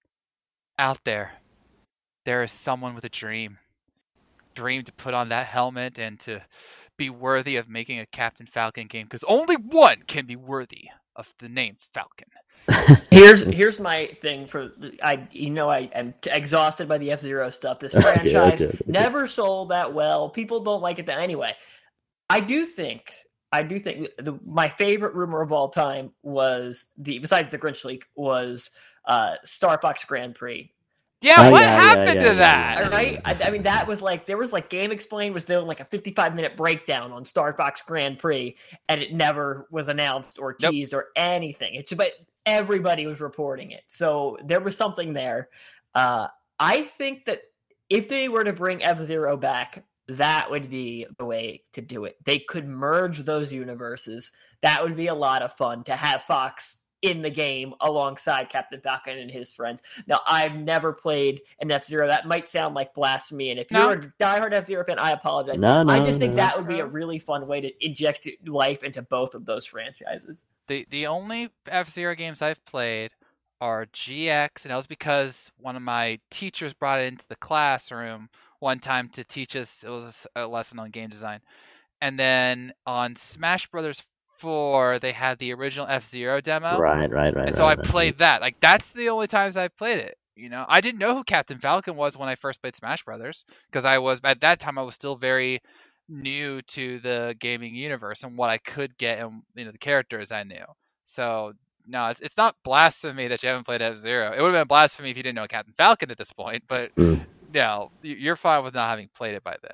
out there, there is someone with a dream. Dream to put on that helmet and to be worthy of making a Captain Falcon game, because only one can be worthy of the name Falcon.
Here's here's my thing for I you know I am exhausted by the F-Zero stuff. This franchise
okay, okay, okay.
never sold that well. People don't like it that anyway. I do think I do think the, my favorite rumor of all time was the besides the Grinch leak was uh, Star Fox Grand Prix.
Yeah,
Oh,
what
yeah,
happened
yeah,
to
yeah,
that?
yeah, yeah.
Right? I, I mean, that was like there was like Game Explained was doing like a fifty-five minute breakdown on Star Fox Grand Prix, and it never was announced or
Nope.
teased or anything. It's but everybody was reporting it, so there was something there. Uh, I think that if they were to bring F-Zero back, that would be the way to do it. They could merge those universes. That would be a lot of fun to have Fox in the game alongside Captain Falcon and his friends. Now, I've never played an F-Zero. That might sound like blasphemy, and if
No.
you're a diehard F-Zero fan, I apologize.
No, no,
I just think
no.
that would be a really fun way to inject life into both of those franchises.
The the only F-Zero games I've played are G X, and that was because one of my teachers brought it into the classroom one time to teach us. It was a lesson on game design. And then on Smash Brothers four, they had the original F-Zero demo.
Right, right, right.
And so
right,
I
right.
played that. Like, that's the only times I've played it. You know, I didn't know who Captain Falcon was when I first played Smash Brothers, because I was at that time I was still very new to the gaming universe and what I could get and you know the characters I knew. So no, it's it's not blasphemy that you haven't played F-Zero. It would have been blasphemy if you didn't know Captain Falcon at this point, but
Mm.
no, you're fine with not having played it by then.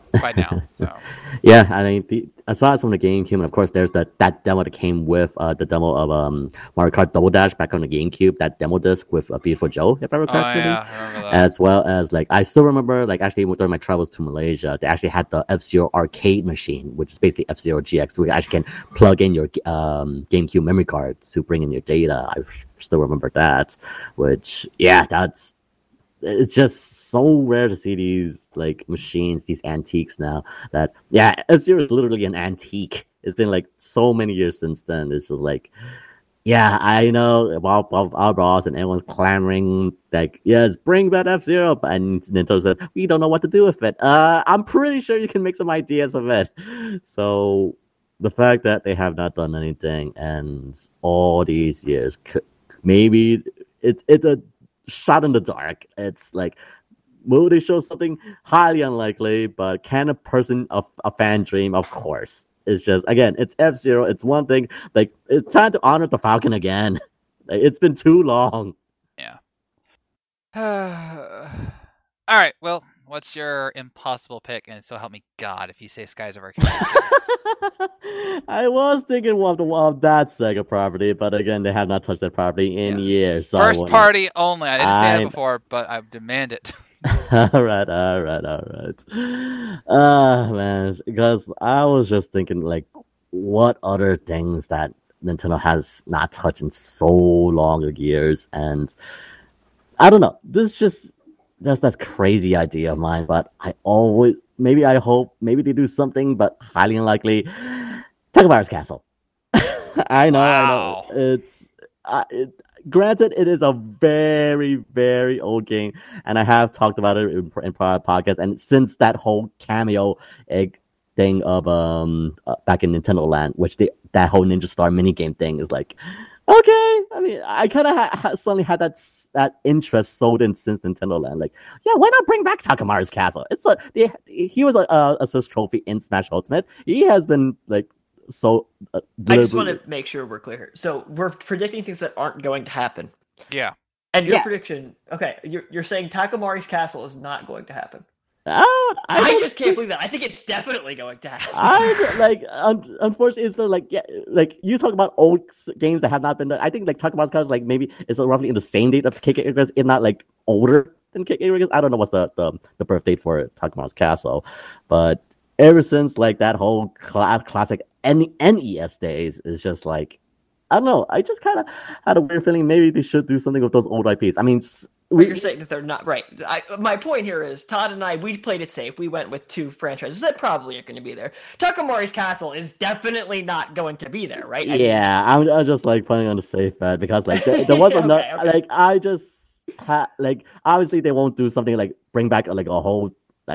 by now. So
Yeah, I mean, the, aside from the GameCube, and of course, there's that that demo that came with uh, the demo of um, Mario Kart Double Dash back on the GameCube. That demo disc with uh, Beautiful Joe, if I
oh
recall correctly,
yeah, I remember that.
as well as like I still remember like actually during my travels to Malaysia, they actually had the F Zero arcade machine, which is basically F Zero G X, where you actually can plug in your um, GameCube memory card to bring in your data. I still remember that, which yeah, that's it's just so rare to see these like machines, these antiques now. That yeah, F Zero is literally an antique. It's been like so many years since then. It's just like yeah, I know about, about our boss and everyone's clamoring like yes, bring back F Zero, and Nintendo said we don't know what to do with it. Uh, I'm pretty sure you can make some ideas with it. So the fact that they have not done anything and all these years, maybe it, it's a shot in the dark. It's like, will they show something highly unlikely? But can a person, a, a fan dream? Of course. It's just again, it's F Zero. It's one thing. Like it's time to honor the Falcon again. Like, it's been too long.
Yeah. All right. Well, what's your impossible pick? And so help me God, if you say Skies of Arcadia.
I was thinking of, the, of that Sega property, but again, they have not touched that property in
Yeah.
years. So
First
not...
party only. I didn't say
I...
that before, but I demand it.
all right, all right, all right. Ah, uh, man, because I was just thinking, like, what other things that Nintendo has not touched in so long of years, and I don't know. This just that's that crazy idea of mine, but I always maybe I hope maybe they do something, but highly unlikely. Takabara's Castle. I know,
wow.
I know. It's uh, it, granted, it is a very, very old game, and I have talked about it in, in prior podcasts. And since that whole cameo egg thing of um uh, back in Nintendo Land, which they that whole Ninja Star minigame thing is like, okay. I mean, I kind of ha- ha- suddenly had that that interest sold in since Nintendo Land. Like, yeah, why not bring back Takamaru's Castle? It's a they, he was a, a assist trophy in Smash Ultimate. He has been like. So uh,
I just want to make sure we're clear here. So we're predicting things that aren't going to happen.
Yeah.
And your
yeah.
prediction, okay, you're you're saying Takamari's Castle is not going to happen.
Oh, I,
I just can't believe that. I think it's definitely going to happen.
I like, un- unfortunately, it's been like yeah, like you talk about old games that have not been done. I think like Takamaru's Castle, like maybe it's roughly in the same date of K K Icarus, if not like older than K K Icarus. I don't know what's the the, the birth date for Takamaru's Castle, but ever since like that whole cl- classic N- NES days is just like, I don't know. I just kind of had a weird feeling maybe they should do something with those old I Ps. I mean,
we, you're saying that they're not right. I, my point here is Todd and I, we played it safe. We went with two franchises that probably aren't going to be there. Takamari's Castle is definitely not going to be there, right?
I yeah, mean, I'm, I'm just like playing on the safe bet because like there, there was okay, enough. Okay. Like I just had like obviously they won't do something like bring back like a whole.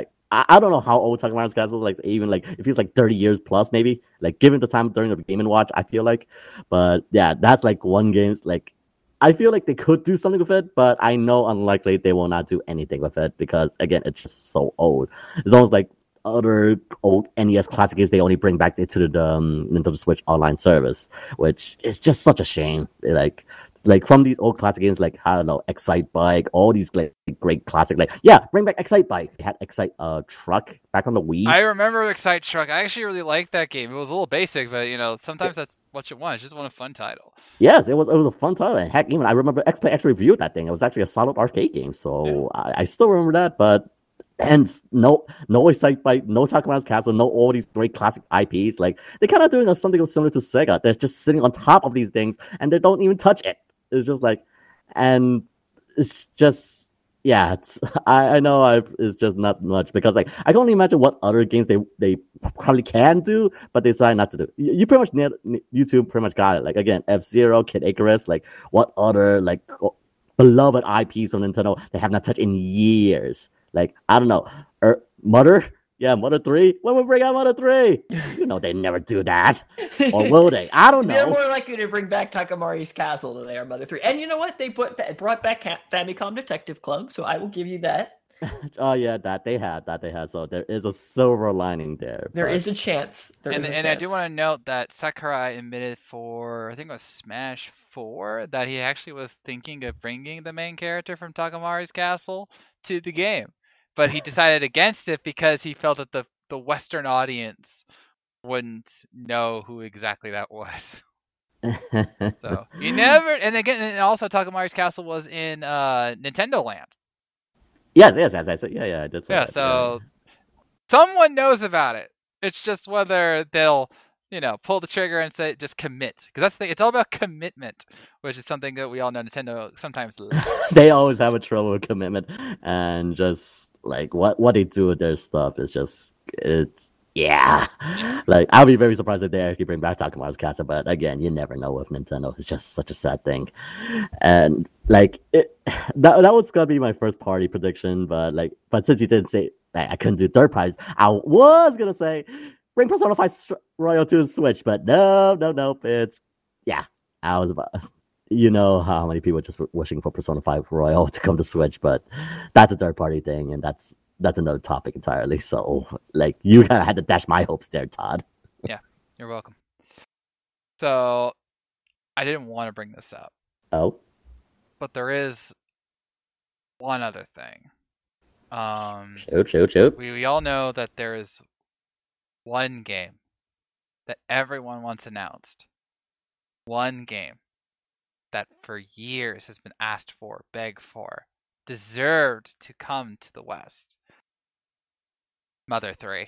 I don't know how old Takamaru's Castle is, like even like if he's like thirty years plus maybe, like given the time during the Game and Watch, I feel like. But yeah, that's like one game. Like I feel like they could do something with it, but I know unlikely they will not do anything with it because again, it's just so old. It's almost like other old N E S classic games they only bring back to the um, Nintendo Switch online service, which is just such a shame. They, like like from these old classic games, like I don't know, Excite Bike, all these like, great classic, like yeah, bring back Excite Bike. They had Excite uh Truck back on the Wii.
I remember Excite Truck. I actually really liked that game. It was a little basic, but you know, sometimes yeah. that's what you want. It's just want a fun title.
Yes, it was. It was a fun title. And heck, even I remember X-Play actually reviewed that thing. It was actually a solid arcade game, so yeah. I, I still remember that. But and no, no Excite Bike, no Takamaru's Castle, no all these great classic I Ps. Like they're kind of doing something similar to Sega. They're just sitting on top of these things and they don't even touch it. It's just like, and it's just, yeah. It's, I, I know I it's just not much because like I can only imagine what other games they they probably can do, but they decide not to do. You, you pretty much need, YouTube pretty much got it. Like again, F Zero, Kid Icarus. Like what other like beloved I Ps from Nintendo they have not touched in years. Like, I don't know, er, Mother? Yeah, Mother three? When we bring out Mother three? You know, they never do that. Or will they? I don't know.
They're more likely to bring back Takamari's Castle than they are Mother three. And you know what? They put brought back Famicom Detective Club, so I will give you that.
Oh, yeah, that they had, that they had. So there is a silver lining there.
There but... is a chance. There
and
is a
and
chance.
I do want to note that Sakurai admitted for, I think it was Smash four, that he actually was thinking of bringing the main character from Takamari's Castle to the game. But he decided against it because he felt that the the Western audience wouldn't know who exactly that was. So you never, and again, and also Takamari's Castle was in uh, Nintendo Land.
Yes, yes, yes, I said, yeah, yeah, I did say
Yeah,
that.
so someone knows about it. It's just whether they'll, you know, pull the trigger and say just commit, because that's the, it's all about commitment, which is something that we all know Nintendo sometimes lacks.
They always have a trouble with commitment, and just like what what they do with their stuff is just it's yeah. Like I'll be very surprised if they actually bring back Takama's Castle, but again, you never know with Nintendo. It's just such a sad thing, and like it, that that was gonna be my first party prediction, but like but since you didn't say like, I couldn't do third parties, I was gonna say bring Persona five Royal to the Switch, but no, no, nope. It's yeah, I was about. You know how many people are just wishing for Persona five Royal to come to Switch, but that's a third party thing, and that's that's another topic entirely. So, like, you kind of had to dash my hopes there, Todd.
Yeah, you're welcome. So, I didn't want to bring this up.
Oh,
but there is one other thing. Um,
shoot, shoot, shoot.
We we all know that there is one game that everyone wants announced. One game that for years has been asked for, begged for, deserved to come to the West. Mother three.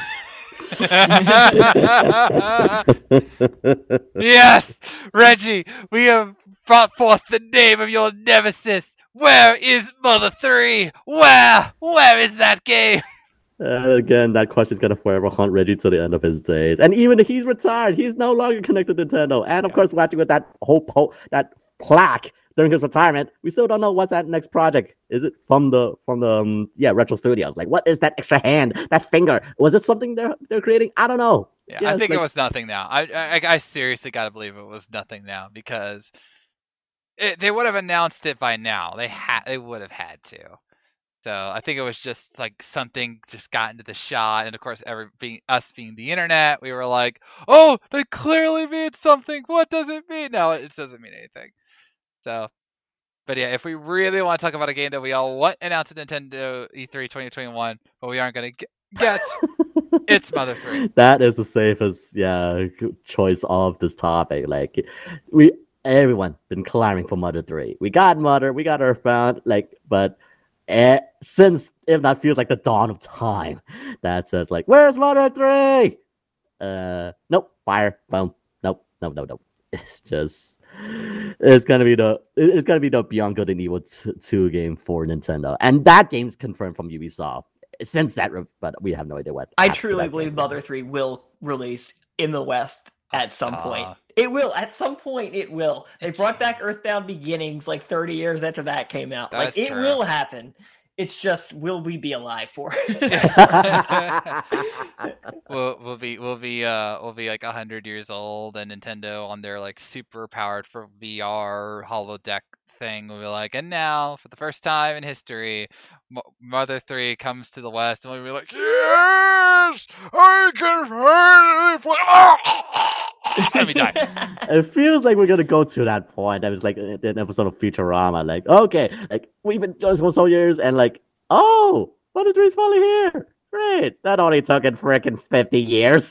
Yes, Reggie, we have brought forth the name of your nemesis. Where is Mother three? Where? Where is that game?
Uh, again, that question's gonna forever haunt Reggie till the end of his days. And even if he's retired, he's no longer connected to Nintendo. And of yeah. course, watching with that whole po- that plaque during his retirement, we still don't know what's that next project. Is it from the from the um, yeah Retro Studios? Like, what is that extra hand, that finger? Was it something they're they're creating? I don't know.
Yeah, yeah I think like... it was nothing now. I, I I seriously gotta believe it was nothing now because it, they would have announced it by now. They had they would have had to. So I think it was just like something just got into the shot, and of course, every being us being the internet, we were like, "Oh, they clearly mean something. What does it mean?" No, it doesn't mean anything. So, but yeah, if we really want to talk about a game that we all want announced at Nintendo E three twenty twenty-one, but we aren't gonna get, it's Mother three.
That is the safest, yeah, choice of this topic. Like we, everyone been clamoring for Mother three. We got Mother, we got Earthbound, like, but. Uh, since if that feels like the dawn of time, that says like, "Where's Mother three?" Uh, nope, fire, boom, nope, nope, nope, nope. It's just, it's gonna be the, it's gonna be the Beyond Good and Evil two game for Nintendo, and that game's confirmed from Ubisoft. Since that, but we have no idea what.
I truly believe Mother three will release in the West at some uh, point. It will. At some point, it will. They brought back Earthbound Beginnings like thirty years after that came out. That's like, it true. will happen. It's just, will we be alive for it?
we'll, we'll be, we'll be, uh, we'll be like a hundred years old, and Nintendo on their like super powered for V R holodeck thing will be like, and now for the first time in history, M- Mother three comes to the West, and we'll be like, yes, I can finally. Let me die.
It feels like we're gonna go to that point. That was like an episode of Futurama. Like, okay, like we've been doing this for so years, and like, oh, Mother three's finally here. Great. That only took it freaking fifty years.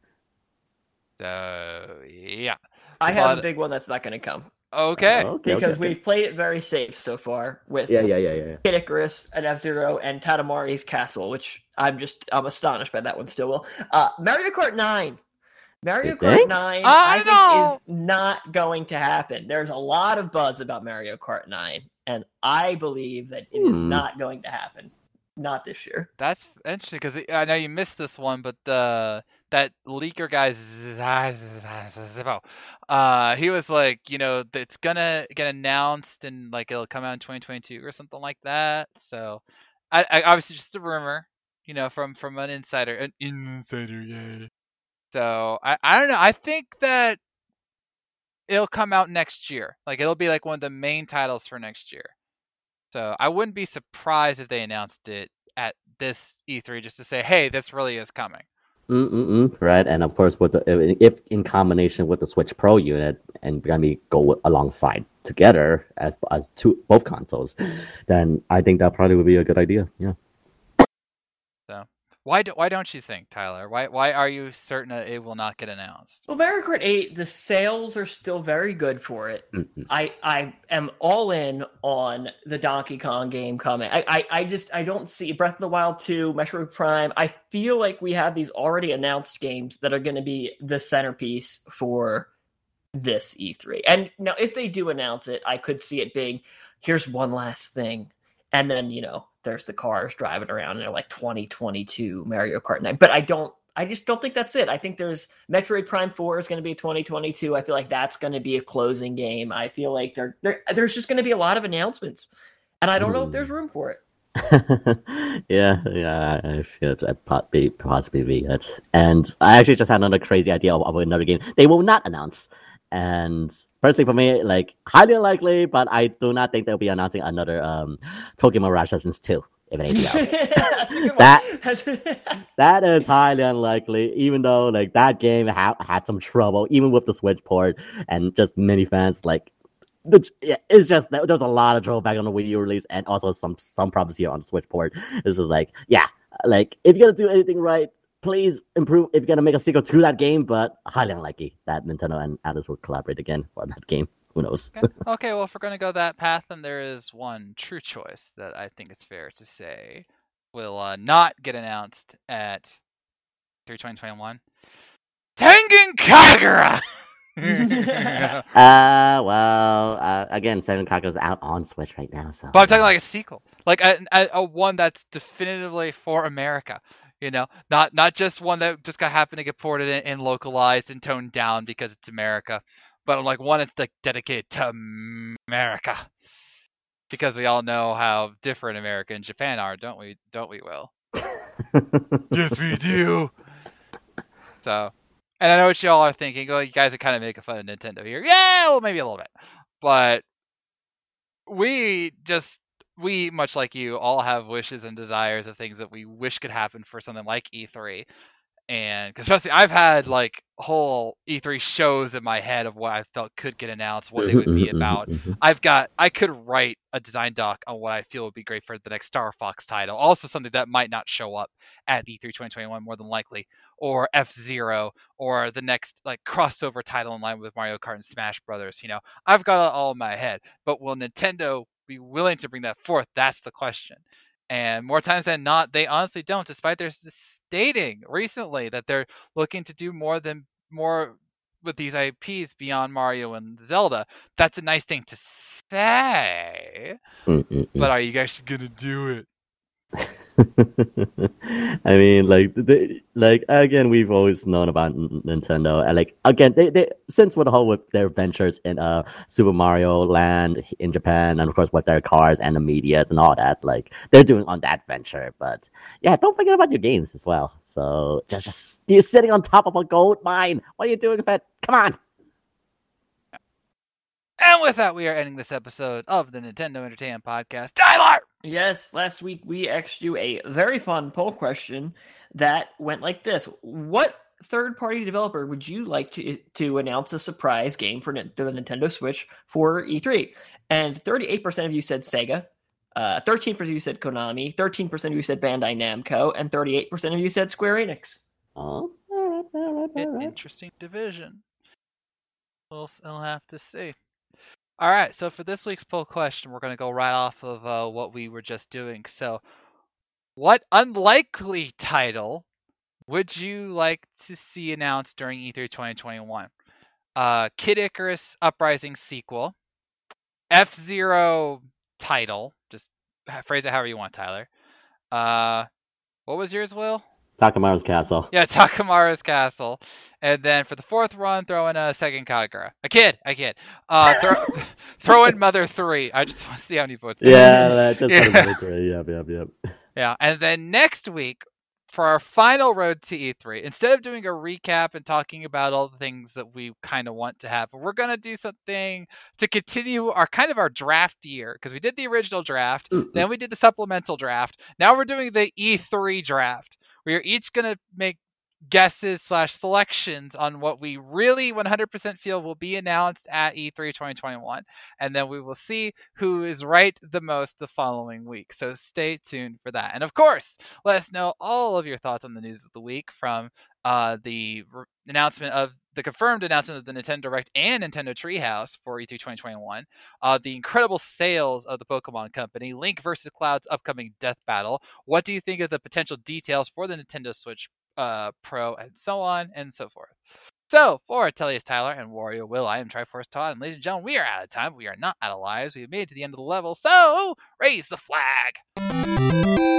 So yeah,
I have but... a big one that's not gonna come.
Okay.
Uh, okay
because
okay,
we've
okay.
played it very safe so far with
yeah, yeah, yeah, yeah.
Kid Icarus and F-Zero and Katamari's Castle, which I'm just I'm astonished by that one still. Will uh, Mario Kart nine. Mario Kart nine, I, I think, know. is not going to happen. There's a lot of buzz about Mario Kart nine, and I believe that it hmm. is not going to happen. Not this year.
That's interesting, because I know you missed this one, but the that leaker guy, uh, he was like, you know, it's gonna get announced and like it'll come out in twenty twenty-two or something like that. So, I, I obviously just a rumor, you know, from from an insider, an insider, yeah. So I, I don't know. I think that it'll come out next year. Like it'll be like one of the main titles for next year. So I wouldn't be surprised if they announced it at this E three just to say, "Hey, this really is coming."
Mm-mm-mm, right, and of course, with the, if in combination with the Switch Pro unit and gonna be go alongside together as as two both consoles, then I think that probably would be a good idea. Yeah.
So Why do, why don't you think, Tyler? Why why are you certain that it will not get announced?
Well, Mario Kart eight, the sales are still very good for it.
Mhm.
I I am all in on the Donkey Kong game coming. I, I, I just I don't see Breath of the Wild two, Metroid Prime. I feel like we have these already announced games that are going to be the centerpiece for this E three. And now, if they do announce it, I could see it being, here's one last thing, and then you know, there's the cars driving around and they're like twenty twenty-two Mario Kart nine. But I don't. I just don't think that's it. I think there's Metroid Prime four is going to be twenty twenty-two. I feel like that's going to be a closing game. I feel like there, there there's just going to be a lot of announcements, and I don't know if there's room for it.
yeah, yeah, I feel that possibly possibly be it. And I actually just had another crazy idea of, of another game they will not announce. And personally, for me, like highly unlikely, but I do not think they'll be announcing another um, Tokyo Mirage Sessions two. If anything else, that that is highly unlikely. Even though like that game ha- had some trouble, even with the Switch port and just many fans like, yeah, it's just there's a lot of trouble back on the Wii U release, and also some some problems here on the Switch port. It's just like, yeah, like if you're gonna do anything right, please improve. If you're gonna make a sequel to that game, but highly unlikely that Nintendo and Atlus will collaborate again for that game. Who knows?
Okay. okay, well, if we're going to go that path, then there is one true choice that I think it's fair to say will uh, not get announced at E three twenty twenty-one. Tengen Kagura!
uh, well, uh, again, Seven Kagura's out on Switch right now, so.
But I'm talking like a sequel, like a, a, a one that's definitively for America. You know, not not just one that just got happened to get ported in and localized and toned down because it's America. But I'm like one that's like dedicated to America, because we all know how different America and Japan are, don't we? Don't we, Will? Yes, we do. So, and I know what y'all are thinking. Oh, you guys are kind of making fun of Nintendo here. Yeah, well, maybe a little bit, but we just we much like you all have wishes and desires of things that we wish could happen for something like E three. And because trust me, I've had like whole E three shows in my head of what I felt could get announced, what they would be about. I've got, I could write a design doc on what I feel would be great for the next Star Fox title. Also something that might not show up at E three twenty twenty-one more than likely, or F-Zero, or the next like crossover title in line with Mario Kart and Smash Brothers. You know, I've got it all in my head. But will Nintendo be willing to bring that forth? That's the question. And more times than not, they honestly don't, despite their stating recently that they're looking to do more than more with these I Ps beyond Mario and Zelda. That's a nice thing to say,
Mm-mm-mm.
but are you guys gonna do it?
I mean, like, they, like again, we've always known about N- Nintendo, and like again, they, they since with the whole with their ventures in uh Super Mario Land in Japan, and of course with their cars and the medias and all that, like they're doing on that venture. But yeah, don't forget about your games as well. So just just you're sitting on top of a gold mine. What are you doing, Fed? Come on.
And with that, we are ending this episode of the Nintendo Entertainment Podcast. Tyler!
Yes, last week we asked you a very fun poll question that went like this. What third-party developer would you like to, to announce a surprise game for the Nintendo Switch for E three? And thirty-eight percent of you said Sega, uh, thirteen percent of you said Konami, thirteen percent of you said Bandai Namco, and thirty-eight percent of you said Square Enix.
Oh,
An interesting division. We'll, I'll have to see. All right, so for this week's poll question, we're going to go right off of uh, what we were just doing. So, what unlikely title would you like to see announced during E three twenty twenty-one? Uh, Kid Icarus Uprising sequel, F-Zero title, just phrase it however you want, Tyler. Uh, what was yours, Will?
Takamaru's Castle.
Yeah, Takamaru's Castle. And then for the fourth run, throw in a second Kagura. A kid, a kid. Uh, throw, throw in Mother three. I just want to see how many votes.
Yeah, that, that's
yeah.
Mother three. Yep, yep, yep.
Yeah, and then next week, for our final road to E three, instead of doing a recap and talking about all the things that we kind of want to happen, we're going to do something to continue our kind of our draft year, because we did the original draft, mm-hmm. then we did the supplemental draft, now we're doing the E three draft. We are each going to make guesses slash selections on what we really one hundred percent feel will be announced at E three twenty twenty-one, and then we will see who is right the most the following week. So stay tuned for that. And of course, let us know all of your thoughts on the news of the week, from uh, the re- announcement of the confirmed announcement of the Nintendo Direct and Nintendo Treehouse for E three twenty twenty-one, uh, the incredible sales of the Pokemon Company, Link versus Cloud's upcoming Death Battle. What do you think of the potential details for the Nintendo Switch uh, Pro, and so on and so forth? So, for Tellius Tyler and Wario Will, I am Triforce Todd, and ladies and gentlemen, we are out of time. We are not out of lives. We have made it to the end of the level, so raise the flag!